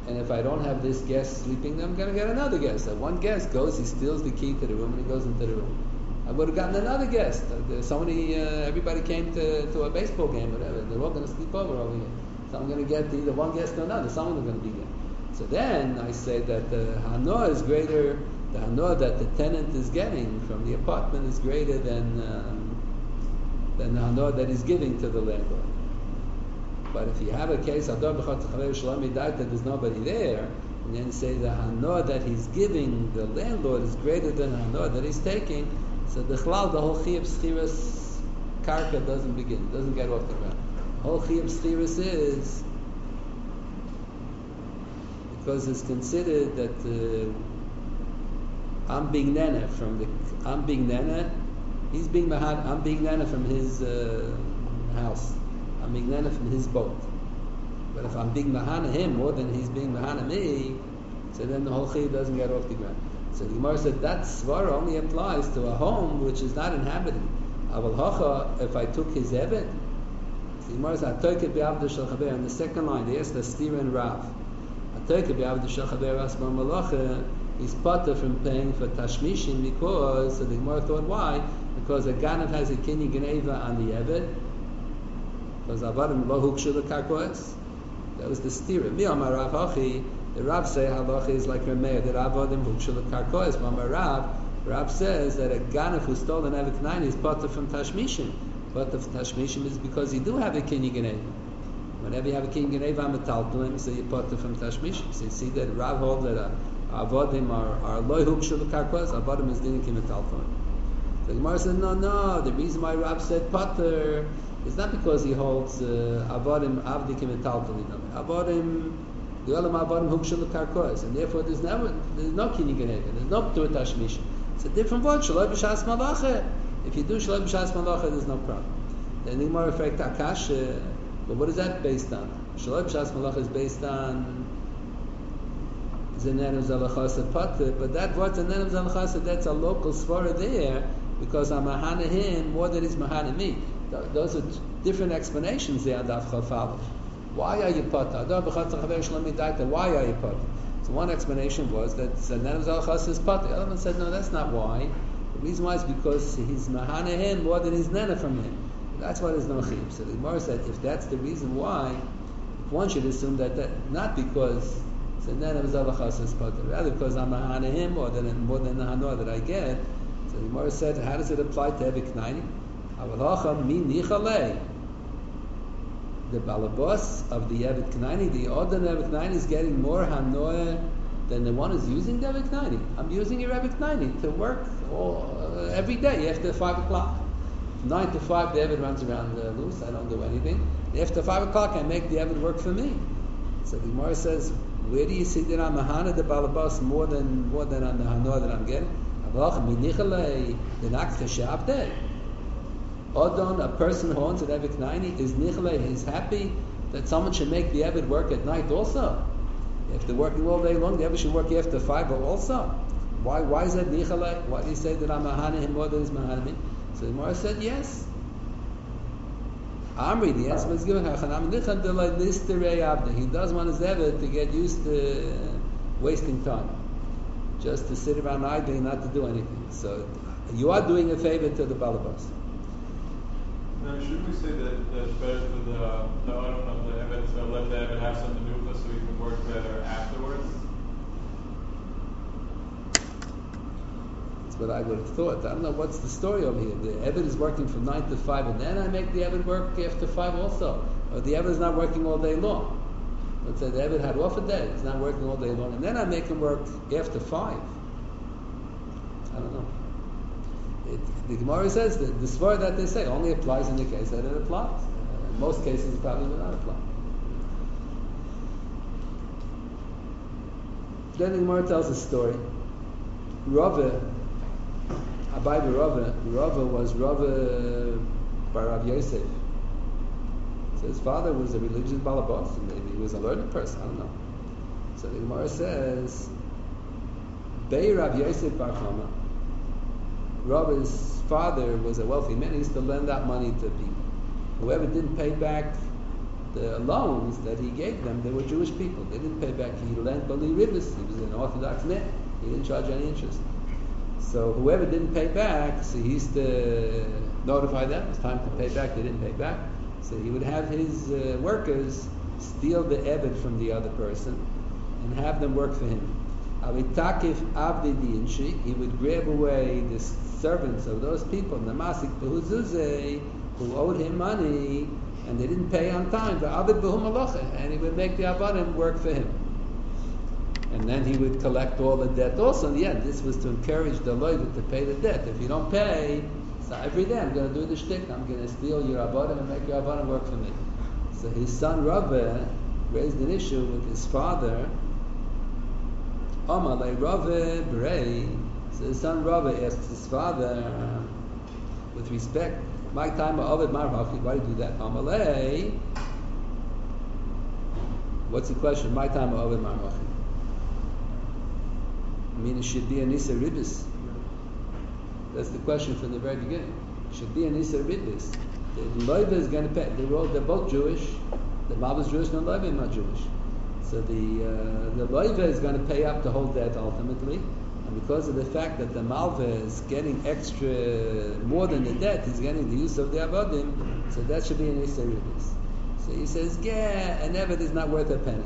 and if I don't have this guest sleeping, then I'm going to get another guest. So one guest goes, he steals the key to the room, and he goes into the room. I would have gotten another guest. Everybody came to a baseball game, whatever. They're all going to sleep over here. So I'm going to get either one guest or another. Someone's going to be there. So then I say that the hanoah is greater. The hanoah that the tenant is getting from the apartment is greater than the hanoah that he's giving to the landlord. But if you have a case that there's nobody there, and then say the hanoah that he's giving the landlord is greater than the hanoah that he's taking, so the whole chiyuv schiras karka doesn't begin, doesn't get off the ground. The whole chiyuv schiras is because it's considered that I'm being nana he's being mahana, I'm being nana from his house. I'm being nana from his boat. But if I'm being mahana him more than he's being mahana me, so then the whole chiyuv doesn't get off the ground. So the Gemara said that svara only applies to a home which is not inhabited. Aval hacha, if I took his eved, the Gemara said atoike be'avda shel chaver. In the second line, they asked the Stira and Rav. Atoike be'avda shel chaver asma malacha. He's potter from paying for tashmishin because, so the Gemara thought why? Because a ganav has a kinyan geneva on the eved. Because avadim lo hukshu l'karkoes. That was the Stira. Mi amar Rav hachi. The Rav say halacha is like Rameir, that avadim hukshu l'karkoes. Amar Rav says that a ganav who stole an eved knaini is potter from tashmishin. But the tashmishin is because you do have a kinyan geneva. Whenever you have a kinyan geneva, I'm a talpulim, so you potter from tashmishin. So you see that Rav holds that avadim are loy hukshu l'karkoes. Avadim is dinikim a talpulim. The Gemara said no. The reason why Rav said potter is not because he holds avadim avdikim and talpulim. Avadim. The olam avadim hukshu l'karkoes, and therefore there's no kinyan geneva, there's no p'tur tashmishin. It's a different word. Shaloi b'shas malacha. If you do shaloi b'shas malacha, there's no problem. Then the Gemara effect akasha. But what is that based on? Shaloi b'shas malacha is based on zenenu zalachasa pater. But that word zenenu zalachasa, that's a local svara there because I'm mahana him more than he's mahana me. Those are different explanations there. Daf chafal. Why are you potter? Why are you potter? So one explanation was that zenenu zalachasa is potter. The other one said no, that's not why. The reason why is because he's mahana him more than he's nana from him. That's why there's no chiyuv. So the Gemara said if that's the reason why, one should assume that not because zenenu zalachasa is potter, rather because I'm mahana him more than the hanoah that I get. So the Gemara said, how does it apply to eved knaini? Avalacha mi nichalei. The balabos of the eved knaini, the other eved knaini is getting more hanoah than the one who's using the eved knaini. I'm using your eved knaini to work every day after 5 o'clock. 9 to 5, the eved runs around loose. I don't do anything. After 5 o'clock, I make the eved work for me. So the Gemara says, where do you see that I'm mahana the balabos more than on the hanoah that I'm getting? Avalacha mi nichalei the nakcha she'abdei. Odon, a person who owns an eved knaini, is nichalei. He's happy that someone should make the eved work at night also. If they're working all day long, the eved should work after 5 also. Why is that nichalei? Why do you say that I'm mahana him more than he's mahana me? So the Gemara said yes. Amri, the answer was given. He does want his eved to get used to wasting time, just to sit around idling, not to do anything. So you are doing a favor to the balabas. Now, should we say that it's better for the owner of the eved to let the eved have something to do with us so he can work better afterwards? That's what I would have thought. I don't know what's the story over here. The eved is working from 9 to 5, and then I make the eved work after 5 also. Or the eved is not working all day long. Let's say the eved had off a day; he's not working all day long, and then I make him work after 5. I don't know. The Gemara says that the svara that they say only applies in the case that it applies. In most cases, it probably will not apply. Then the Gemara tells a story. Rava, Abai Rava was Rava by Rav Yosef. So his father was a religious balabas, and maybe he was a learned person, I don't know. So the Gemara says, Bei Rav Yosef Bar Chama. Rava's father was a wealthy man. He used to lend out money to people. Whoever didn't pay back the loans that he gave them, they were Jewish people. They didn't pay back. He lent Bali Ribis. He was an Orthodox man. He didn't charge any interest. So whoever didn't pay back, so he used to notify them. It's time to pay back. They didn't pay back. So he would have his workers steal the Eved from the other person and have them work for him. He would grab away the servants of those people, who owed him money and they didn't pay on time, and he would make the Avadim work for him. And then he would collect all the debt also. In the end, this was to encourage the loiva to pay the debt. If you don't pay, so every day I'm going to do the shtick. I'm going to steal your Avadim and make your Avadim work for me. So his son Rava raised an issue with his father. Amalei Rava Berei. So his son Rava asks his father, with respect, my time of it, why do you do that? Amalei. What's the question? My time of it, Marvachi. I mean, it should be a Nisa Ribis. That's the question from the very beginning. It should be a Nisa Ribis. The Loiva is going to pay. They're both Jewish. The Malva is Jewish, and the Loiva is not Jewish. So the Loiva is going to pay up the whole debt ultimately. And because of the fact that the Malva is getting extra, more than the debt, he's getting the use of the Avadim, so that should be an Nisa Ribis. So he says, yeah, an Eved is not worth a penny.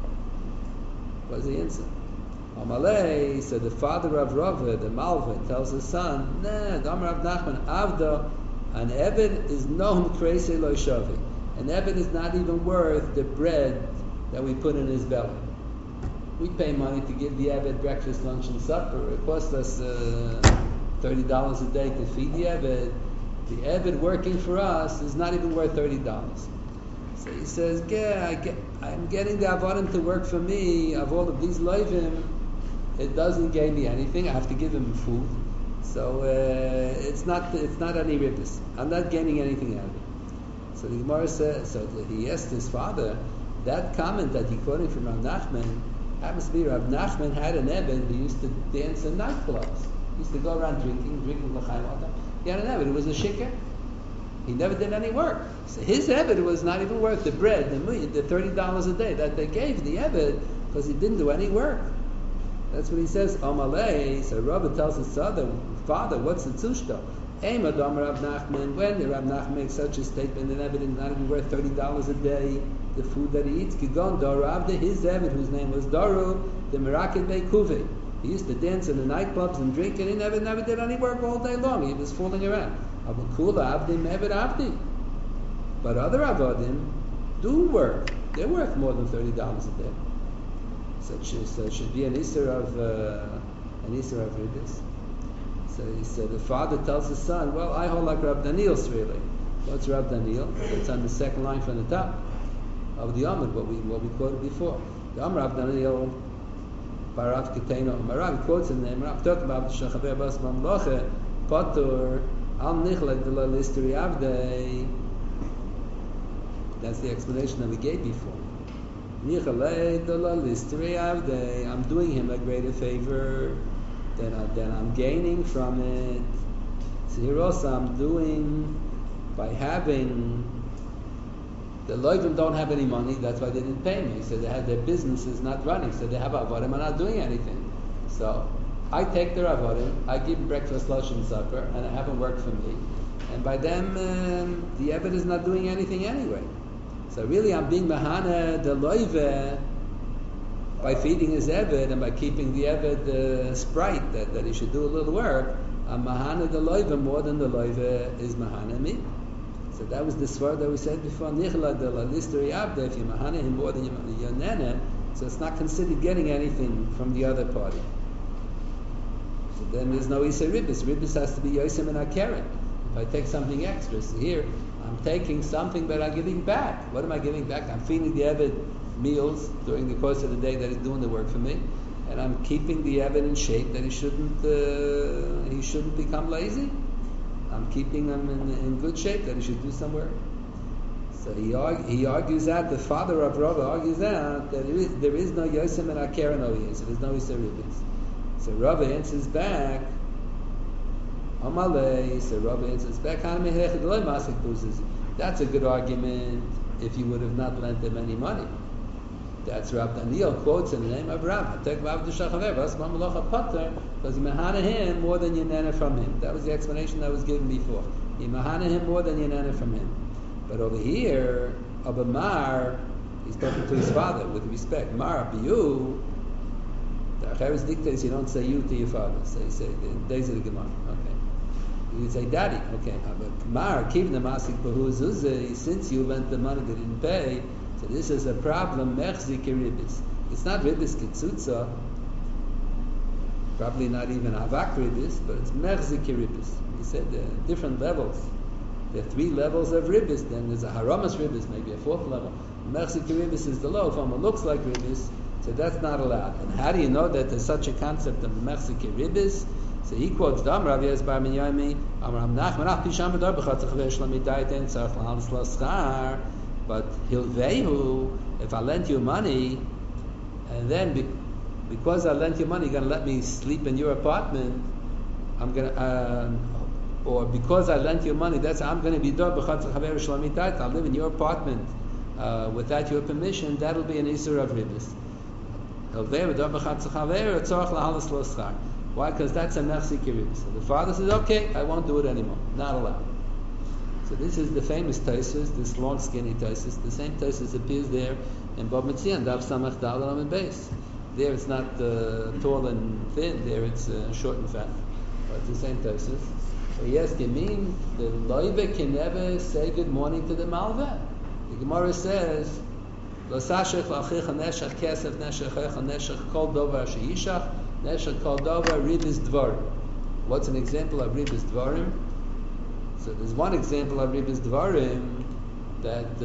What's the answer? Amalei, so the father of Rava, the Malva, tells his son, nah, Damar Rav Nachman, Avda, an Eved is known kreisei lo shavi. An Eved is not even worth the bread that we put in his belly. We pay money to give the Eved breakfast, lunch, and supper. It costs us $30 a day to feed the Eved. The Eved working for us is not even worth $30. So he says, yeah, I'm getting the Avadim to work for me. Of all of these Leivim, it doesn't gain me anything. I have to give him food. So it's not any ribbis. I'm not gaining anything out of it. So the Gemara says, so he asked his father, that comment that he quoted from Rav Nachman, happens to be Rav Nachman had an Eved who used to dance in nightclubs. He used to go around drinking l'chaim all the time. He had an Eved who was a shikar. He never did any work. So his Eved was not even worth the bread, the $30 a day that they gave the Eved, because he didn't do any work. That's what he says, Amalei. So Rabbi tells his father, what's the tushta? Ema Damar Rav Nachman, when the Rav Nachman makes such a statement, an Eved is not even worth $30 a day, the food that he eats, Kigon Doravde, his Eved, whose name was Daru, the Meraket Beikuve. He used to dance in the nightclubs and drink, and he never did any work all day long. He was fooling around. Abukula Abdim Eved Abdi. But other Avadim do work. They're worth more than $30 a day. So it should be an Isser of Ribbis. So he said, the father tells his son, well, I hold like Rav Daniel's really. What's Rav Daniel? It's on the second line from the top of the Amud, what we quoted before. The Amr Rav Daniel, Barav Keteno, Marav quotes in there, Marav talked about the Shechaber Bas Mamloche, Patur, Al Nichlek de la Listeri Avdei. That's the explanation that we gave before. Nichlek de la Listeri Avdei. I'm doing him a greater favor than I'm gaining from it. So here also I'm doing by having the Loivim don't have any money, that's why they didn't pay me. So they have their businesses not running, so they have Avadim and not doing anything. So I take their Avadim, I give breakfast, lunch, and supper, and I have them work for me. And by them, the Eved is not doing anything anyway. So really I'm being Mahana the Loive by feeding his Eved and by keeping the Eved sprite that he should do a little work. I'm Mahana the Loive more than the Loive is Mahana me. So that was the svar that we said before. Nichla de la listeri abda. If you mahana him more than your nana, so it's not considered getting anything from the other party. So then there's no isa ribis. Ribis has to be yosem and akeren. If I take something extra, so here I'm taking something that I'm giving back. What am I giving back? I'm feeding the Eved meals during the course of the day that he's doing the work for me, and I'm keeping the Eved in shape that he shouldn't become lazy. I'm keeping him in good shape that he should do some work. So he argues out, the father of Rava argues out that there is no Yosem and Akeren over here, so there's no Yisra Ribis. So Rava answers back, Amalei, so Rava answers back, that's a good argument. if you would have not lent him any money. That's Rav Daniel quotes in the name of Rav. Because you mahana him more than you nana from him. That was the explanation that was given before. You mahana him more than you nana from him. But over here, Abamar, he's talking to his father with respect. Mar Biyu, the Acharis dictates you don't say you to your father. So you say the days of the Gemara. Okay. You would say daddy. Okay. But Mar, Kivna Masik Bahu Zuzi, since you lent the money they didn't pay, so this is a problem, Mechzi Kiribis. It's not Ribis Kitsutza, probably not even Avak Ribis, but it's Mechzi Kiribis. He said there are different levels. There are 3 levels of Ribis, then there's a Haramas Ribis, maybe a 4th level. Mechzi Kiribis is the low, if it looks like Ribis, so that's not allowed. And how do you know that there's such a concept of Mechzi Kiribis? So he quotes Dam Rav Yez Bar Minyami, Amram Nachman, Ach Pisham B'dor B'chatzach V'eshlam Yidayten Tzarech L'Halas L'Schar. But Hilvehu, if I lent you money, and then because I lent you money, you're going to let me sleep in your apartment, I'm going to, or because I lent you money, I'm going to be dor b'chatzach chaver shlamit dait. I'll live in your apartment without your permission. That'll be an isur of ribis. Hilvehu dor b'chatzach chaver tzorach lahalas lo schar. Why? Because that's a nefsi kiribis. So the father says, okay, I won't do it anymore. Not allowed. So this is the famous Tosfos, this long skinny Tosfos. The same Tosfos appears there in Bab Metzion, Daf Samach Daled Amud Beis. There it's not tall and thin, there it's short and fat. But it's the same Tosfos. So yes, you mean the loive can never say good morning to the malva? The Gemara says, Lo sashech l'achicha neshach kesef neshach echa neshach kol dovar sheishach neshach kol dovar ribis dvarim. What's an example of ribis dvarim? So there's one example of Ribis Dvarim that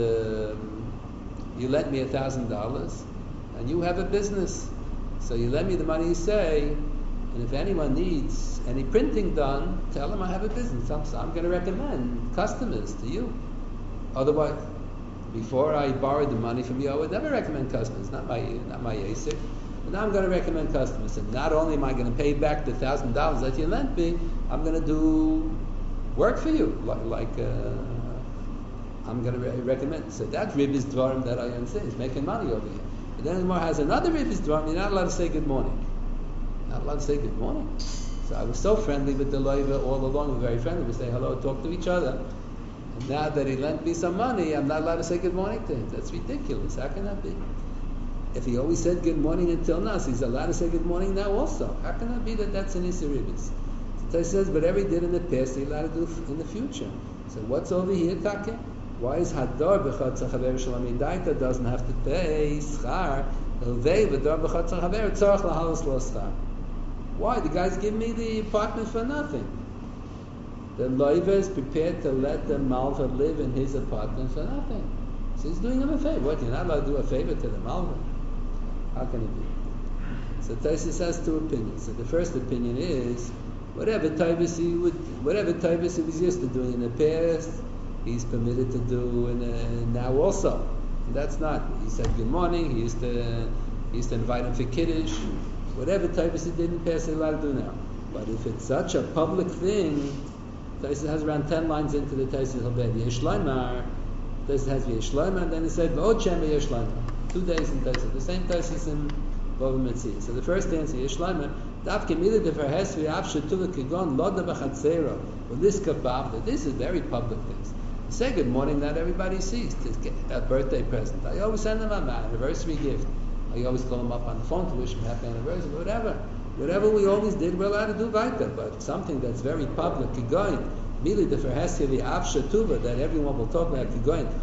you lent me $1,000 and you have a business. So you lend me the money you say, and if anyone needs any printing done, tell them I have a business. So I'm going to recommend customers to you. Otherwise, before I borrowed the money from you, I would never recommend customers, not my ASIC. But now I'm going to recommend customers. And not only am I going to pay back the $1,000 that you lent me, I'm going to do work for you, like I'm going to recommend. So that Ribis Dvarim that I understand is making money over here. But then the Gemara has another Ribis Dvarim, you're not allowed to say good morning. Not allowed to say good morning. So I was so friendly with the loiva all along, we were very friendly, we say hello, talk to each other. And now that he lent me some money, I'm not allowed to say good morning to him. That's ridiculous. How can that be? If he always said good morning until now, so he's allowed to say good morning now also. How can that be that that's an Issa Ribis? So he says, whatever he did in the past, he's allowed to do in the future. So what's over here, Take? Why is Hadar b'chatzach haver shalami daita doesn't have to pay schar? Hilvei v'dar b'chatzach haver tzarach lahalas lo schar. Why? The guy's giving me the apartment for nothing. The loiva is prepared to let the malva live in his apartment for nothing. So he's doing him a favor. What? You're not allowed to do a favor to the malva. How can it be? So Tosfos has 2 opinions. So the first opinion is whatever taivus he was used to doing in the past, he's permitted to do now also. And that's not. He said good morning. He used to invite him for kiddush. Whatever taivus he did in the past, he's allowed to do now. But if it's such a public thing, Tosfos has around 10 lines into the Tosfos Chabad. Yesh Laimar. Tosfos has Yesh Laimar, and then he said V'od Shema Yesh Laimar. 2 days in Tosfos. The same Tosfos in Bava Metzia. So the first answer, Yesh Laimar. This is very public things. Say good morning, not everybody sees. To get a birthday present. I always send them an anniversary gift. I always call them up on the phone to wish them happy anniversary, whatever. Whatever we always did, we're allowed to do weiter. But something that's very public, that everyone will talk about,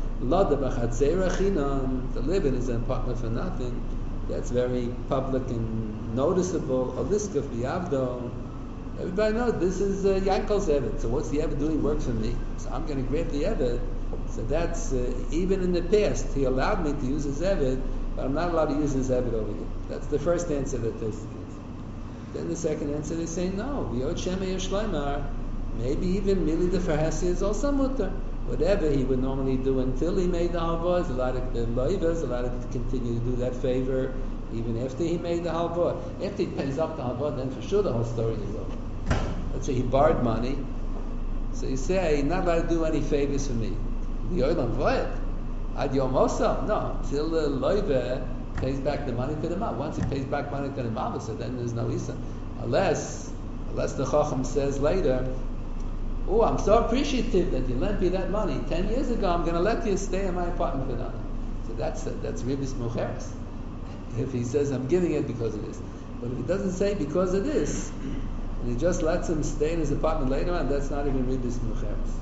to live in his apartment for nothing, that's very public and noticeable. Oliskaf b'yavdo. Everybody knows this is Yankel's Eved. So what's the Eved doing work for me? So I'm going to grab the Eved. So that's, even in the past, he allowed me to use his Eved, but I'm not allowed to use his Eved over here. That's the first answer that they give. Then the second answer, they say, no. V'yod shema yesh laimar. Maybe even Mili the Farhasi is also mutter. Whatever he would normally do until he made the halva, a lot of the loivas, allowed to continue to do that favor even after he made the halva. After he pays up the halva, then for sure the whole story is over. Let's say he borrowed money, so you say, not allowed to do any favors for me. The oilam voyet. Ad Yom Hosa, no, till the loive pays back the money to the Malva. Once he pays back money to the Malva, so then there's no Isa. Unless the Chacham says later, oh, I'm so appreciative that you lent me that money 10 years ago, I'm going to let you stay in my apartment for nothing. So that's Ribis Mucheres. If he says, I'm giving it because of this. But if he doesn't say because of this, and he just lets him stay in his apartment later on, that's not even Ribis Mucheres.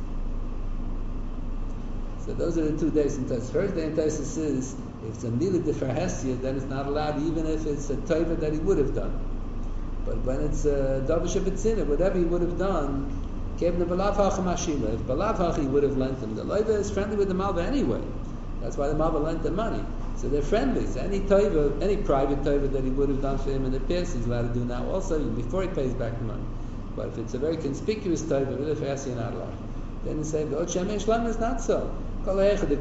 So those are the 2 days in Taisus. First day in Taisus is, if it's a Mila Deferhesia, then it's not allowed, even if it's a Taiva that he would have done. But when it's a Davish Betzina, whatever he would have done, if Balav he would have lent him. The Loiva is friendly with the Malva anyway. That's why the Malva lent the money. So they're friendly. So any Taiva, any private Taiva that he would have done for him in the past, he's allowed to do now also, before he pays back the money. But if it's a very conspicuous Taiva, really fast, you're not allowed. Then he said, the Shemesh Lam is not so. If in the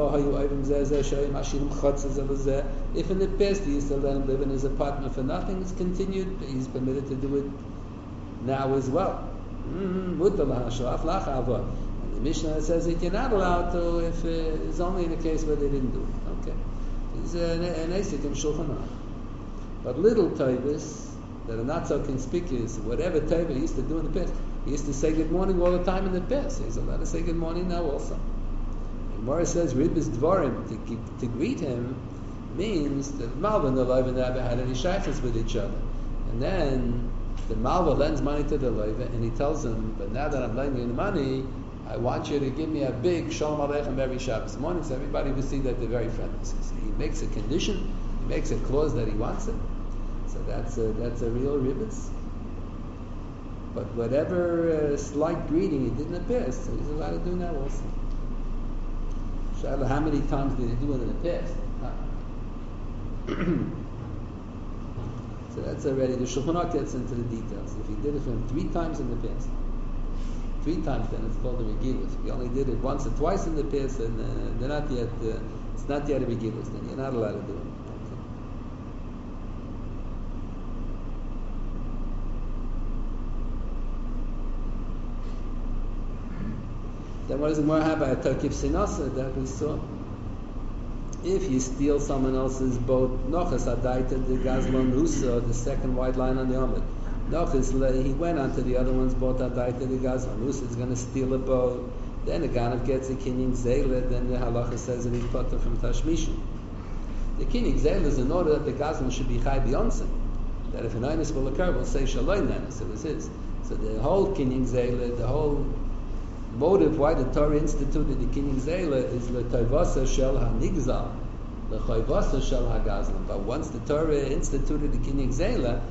past he used to let him live in his apartment for nothing, it's continued, he's permitted to do it now as well. And the Mishnah says that you're not allowed to if it's only in a case where they didn't do it. Okay. It's an Asik in Shulchan Aruch. But little taivas that are not so conspicuous, whatever taiva he used to do in the past, he used to say good morning all the time in the past. He's allowed to say good morning now also. Gemara says Ribis Dvarim, to greet him means that Malva and the Loiva never had any shaykhs with each other. And then the Malva lends money to the Loiva and he tells him, but now that I'm lending you the money, I want you to give me a big Shalom Aleichem every Shabbos morning, so everybody will see that they're very friendly. So he makes a condition, he makes a clause that he wants it. So that's a real Ribis. But whatever slight greeting he did in the past, so he's allowed to do now also. How many times did he do it in the past? So that's already, the Shulchan Aruch gets into the details. If he did it for him 3 times in the past, 3 times, then it's called a Regilus. If he only did it once or twice in the past, then they're not yet, it's not yet a Regilus, then you're not allowed to do it. Then what does the Gemara have about Takif Sinasa that we saw? If you steal someone else's boat, Nochas Adaita the Gazlan Nusa, the second white line on the Amid. Nochas, he went onto the other one's boat, Adaita the Gazlan Nusa is going to steal a boat. Then the Ganav gets a Kinyin Zayla, then the Halacha says that he's potter from Tashmishin. The Kinyin Zayla is in order that the Gazlan should be Chai Beyonce. That if an Einus will occur, we'll say Shaloi Nanis, it was his. So the whole Kinyin Zayla, the whole motive why the Torah instituted the Kinyin Zayla is the Toivasa Shel HaNigzal, the Choivasa Shel HaGazlan. But once the Torah instituted the Kinyin Zayla,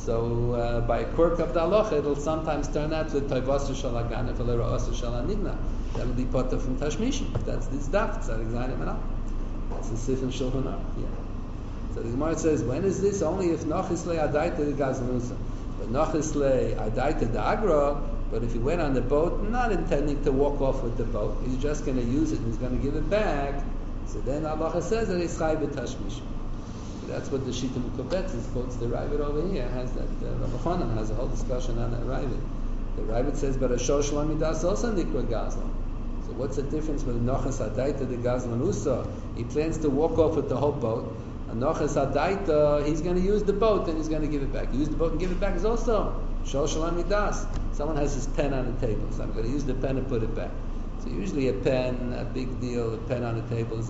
so by a quirk of the halacha, it'll sometimes turn out to Toivasa Shel HaGanef or Ra'asa Shel HaNigna. That'll be potter from Tashmishin. That's this daf. That's the Sif and Shulchan Aruch. Yeah. So the Gemara says, when is this? Only if Nachis Le Adaita the Gazlanusa. But Nachis Le Adaita the Agra. But if he went on the boat, not intending to walk off with the boat, he's just going to use it and he's going to give it back. So then Allah says that he's chai b'tashmish. So that's what the Shita Mukobetzis quotes the Ravid over here. Has that Rabbi Chanan has a whole discussion on that Ravid. The Ravid says, but a shosh lamidas also nikra gazlan. So what's the difference with Nochas Adaita the Gazlan Usa? He plans to walk off with the whole boat. And Nochas Adaita, he's going to use the boat and he's going to give it back. Use the boat and give it back is also shosh lamidas. Someone has his pen on the table, so I'm going to use the pen and put it back. So usually a pen, a big deal, a pen on the table is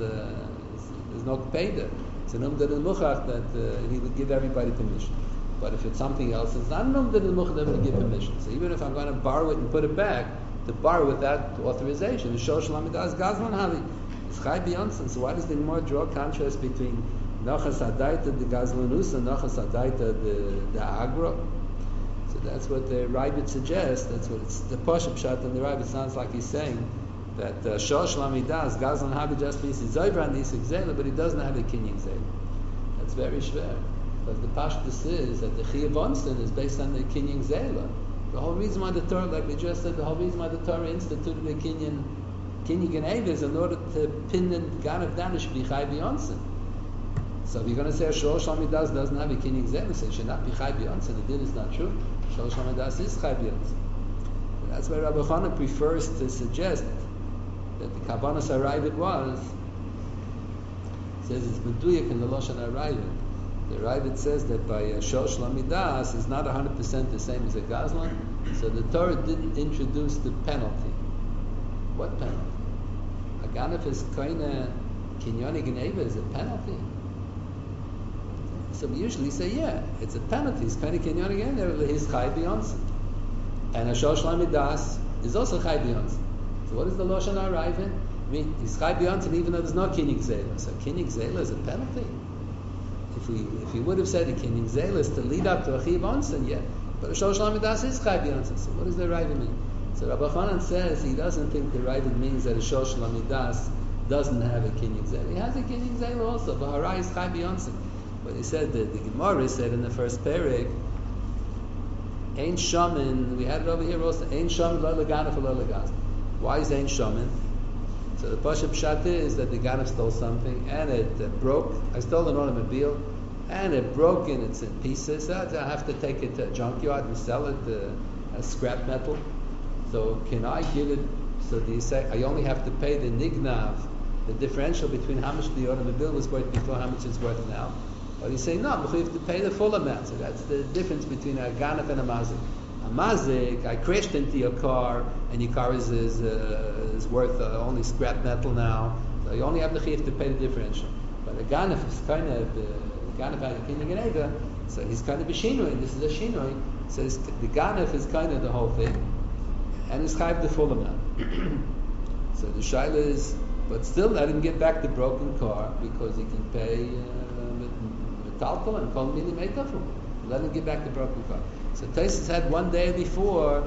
no payda. It's an umdad al-muchach that he would give everybody permission. But if it's something else, it's not an umdad al-muchach that would give permission. So even if I'm going to borrow it and put it back, to borrow without authorization, is shosh lamidas gazlan havi. It's chai b'yonsen. So why does the Gemara draw contrast between Nachas Adaita the Gazlanus and Nachas Adaita the Agra? So that's what the Ravid suggests. That's what it's the Pashup shot in the Ravid sounds like he's saying that Shosh Lamidas Gazlan Habi just means he's over on this Zayla, but he doesn't have the Kinyin Zayla. That's very schwer. Because the Pashtus is that the Chiyav Onsen is based on the Kinyin Zayla. The whole reason why the Torah, like we just said, the whole reason why the Torah instituted the Kinyin Genev is in order to pin the Ganav down, it should be Chai B'Yonsen. So if you're going to say Shosh Lamidas doesn't have a Kinyin Zayla, say it should not be Chai B'Yonsen. The din is not true. Shosh Lamidas is Chai B'Yonsen. That's why Rabbi Chanan prefers to suggest that the Kabbanas Haravid was says it's Meduyak in the Lashon HaRavid. The Ravid says that by Shosh Lamidas is not 100% the same as a Gazlan, so the Torah didn't introduce the penalty. What penalty? A Ganef is Koine Kinyoni Gneva is a penalty. So we usually say, yeah, it's a penalty. It's Koine Kinyoni Gneva, he's Chai B'Yonsen. And a Shosh Lamidas is also Chai B'Yonsen. So what is the Lashon HaRavid? I mean, he's Chai B'Yonsen even though there's no Kinig Zela. So Kinig Zela is a penalty. If we would have said a Kinig Zela is to lead up to a Chiv Onsen, yeah. But a Shosh Lamidas is Chai B'Yonsen. So what does the Ravid mean? So Rabbi Chanan says he doesn't think the Ravid means that a Shosh Lamidas doesn't have a Kinig Zela. He has a Kinig Zela also. V'harai is Chai B'Yonsen. But he said that the Gemara said in the first parak, Ein Shamin, we had it over here also, Ein Shamin lo leganef lo legaz. Why is Ein Shamin? So the Pasha Pshat is that the Ganef stole something and it broke. I stole an automobile and it broke and it's in pieces. I have to take it to a junkyard and sell it as scrap metal. So can I give it, so do you say I only have to pay the nignav, the differential between how much the automobile was worth before how much it's worth now? Or you say no, but we have to pay the full amount. So that's the difference between a Ganef and a Mazik. A Mazik, I crashed into your car, and your car is worth only scrap metal now. So you only have the chiyuv to pay the differential. But a Ganef is kind of the Ganef had a Kinig Gneva, so he's kind of a shinoi. This is a shinoi. So the Ganef is kind of the whole thing, and he's chayv the full amount. So the shaila is, but still let him get back the broken car because he can pay metaltal and kol mini meitafu. Let him get back the broken car. So Taisus had one day before,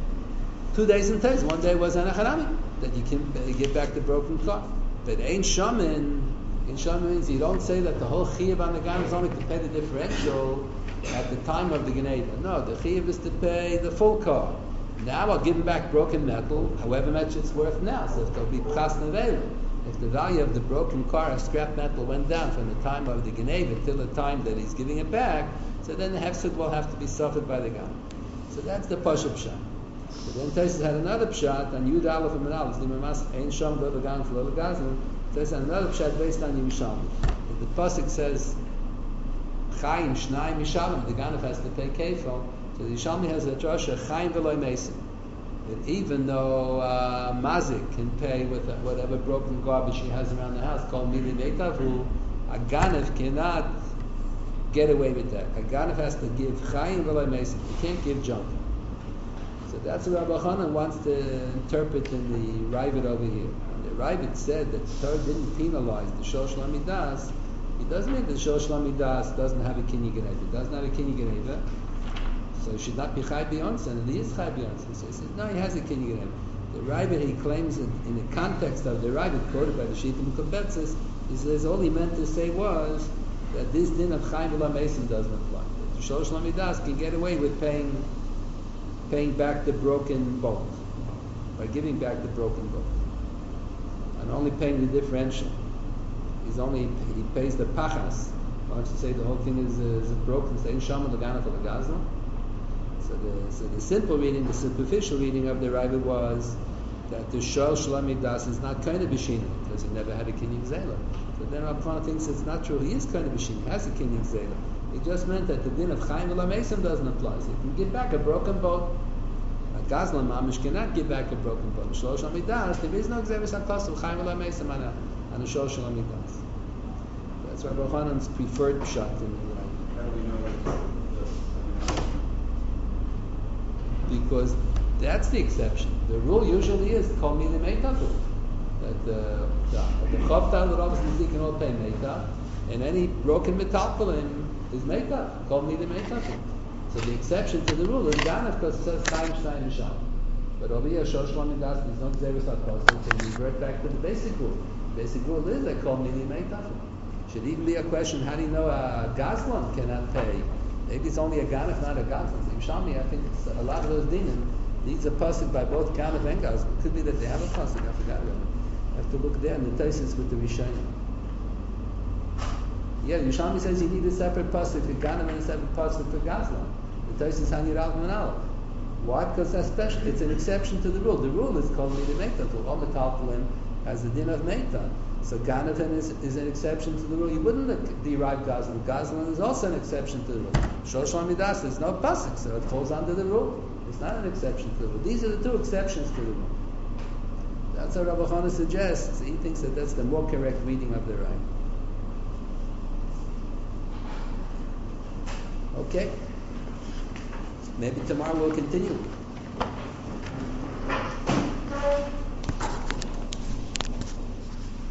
2 days in Taisus. One day was Anacharami, that you can get back the broken car. But Ein Shamin means you don't say that the whole Chiyuv on the Gan is only to pay the differential at the time of the Geneva. No, the Chiyuv is to pay the full car. Now I'll give him back broken metal, however much it's worth now. So if there'll be Pchas Nevela, if the value of the broken car as scrap metal went down from the time of the Geneva till the time that he's giving it back, so then the hefsed will have to be suffered by the Gan. So that's the Pasha Pshat. So then Taisus had another Pshat on Yud Aleph and Menal. It's Limamas Ein Sham Lo Legan Lo Legazim. Taisus had another Pshat based on Yerushalmi. The pasuk says Chaim Shnai Mishalim. The Ganef has to pay kefil. So the Yerushalmi has a drasha Chaim V'Loi Mesim. That even though Mazik can pay with whatever broken garbage he has around the house, called Mili Meitavu, a Ganef cannot get away with that. A Ganef has to give Chaim V'Loi Mesim. He can't give junk. So that's what Rabbi Chanan wants to interpret in the Ravid over here. When the Ravid said that the Torah didn't penalize the Shosh Lamidas, it doesn't mean that the Shosh Lamidas doesn't have a Kinig Gneva. It doesn't have a Kinig Gneva, so it should not be Chai B'Yonsen, and he is Chai B'Yonsen. So he says, no, he has a Kinig Gneva. The Ravid, he claims it in the context of the Ravid quoted by the Shittim Kubetzis, he says all he meant to say was that this din of Chaim V'Lo Mesim doesn't apply. The Shosh Lamidas can get away with paying back the broken bolt, by giving back the broken bolt, and only paying the differential. He pays the pachas. Why don't you say the whole thing is broken? Say Shama Lagana for the Gaza. So the simple reading, the superficial reading of the Ravid was that the Shosh Lamidas is not kind of Bishina because he never had a Kinig Zela. So then Rabbi thinks it's not true. He is kind of Bishina. He has a Kinig Zela. It just meant that the din of Chaim V'Lo Mesim doesn't apply. So you can give back a broken boat. A Gazlan Mamish cannot give back a broken boat. Shlosh Amidas, there is no Gzeres HaKos of Chaim V'Lo Mesim on a Shlosh Amidas. That's Rabbi Chanan's preferred pshat in the Ravid. How do we know that? Because that's the exception. The rule usually is Kol Mili Meitafu. That the Chavtal, the Rabbis, can all pay Meitav, and any broken metalpolim is Meitav, Kol Mili Meitafu. So the exception to the rule is Ganef because it says Chaim Shnai Mishal. But over here, Shosh Lamidas, there's no Gzeres HaKos, so we revert back to the basic rule. The basic rule is that Kol Mili Meitafu. Should even be a question, how do you know a Gazlan cannot pay? Maybe it's only a Ganef, not a Gazlan. So Yerushalmi, I think it's a lot of those dinim needs a pasuk by both Ganef and Gazlan. It could be that they have a pasuk, I forgot it. I have to look there in the Taisus with the Rishonim. Yeah, Yerushalmi says you need a separate pasuk for Ganef and a separate pasuk for Gazlan. The Taisus Hanir Al Manal. Why? Because that's special. It's an exception to the rule. The rule is called Mili Meitav. All Metalpolim has the din of Meitav. So Ganavan is an exception to the rule. You wouldn't derive Gazlan. Gazlan is also an exception to the rule. Shoshon Midas, there's no pasuk, so it falls under the rule. It's not an exception to the rule. These are the two exceptions to the rule. That's what Rabbi Chana suggests. He thinks that that's the more correct reading of the right. Okay. Maybe tomorrow we'll continue.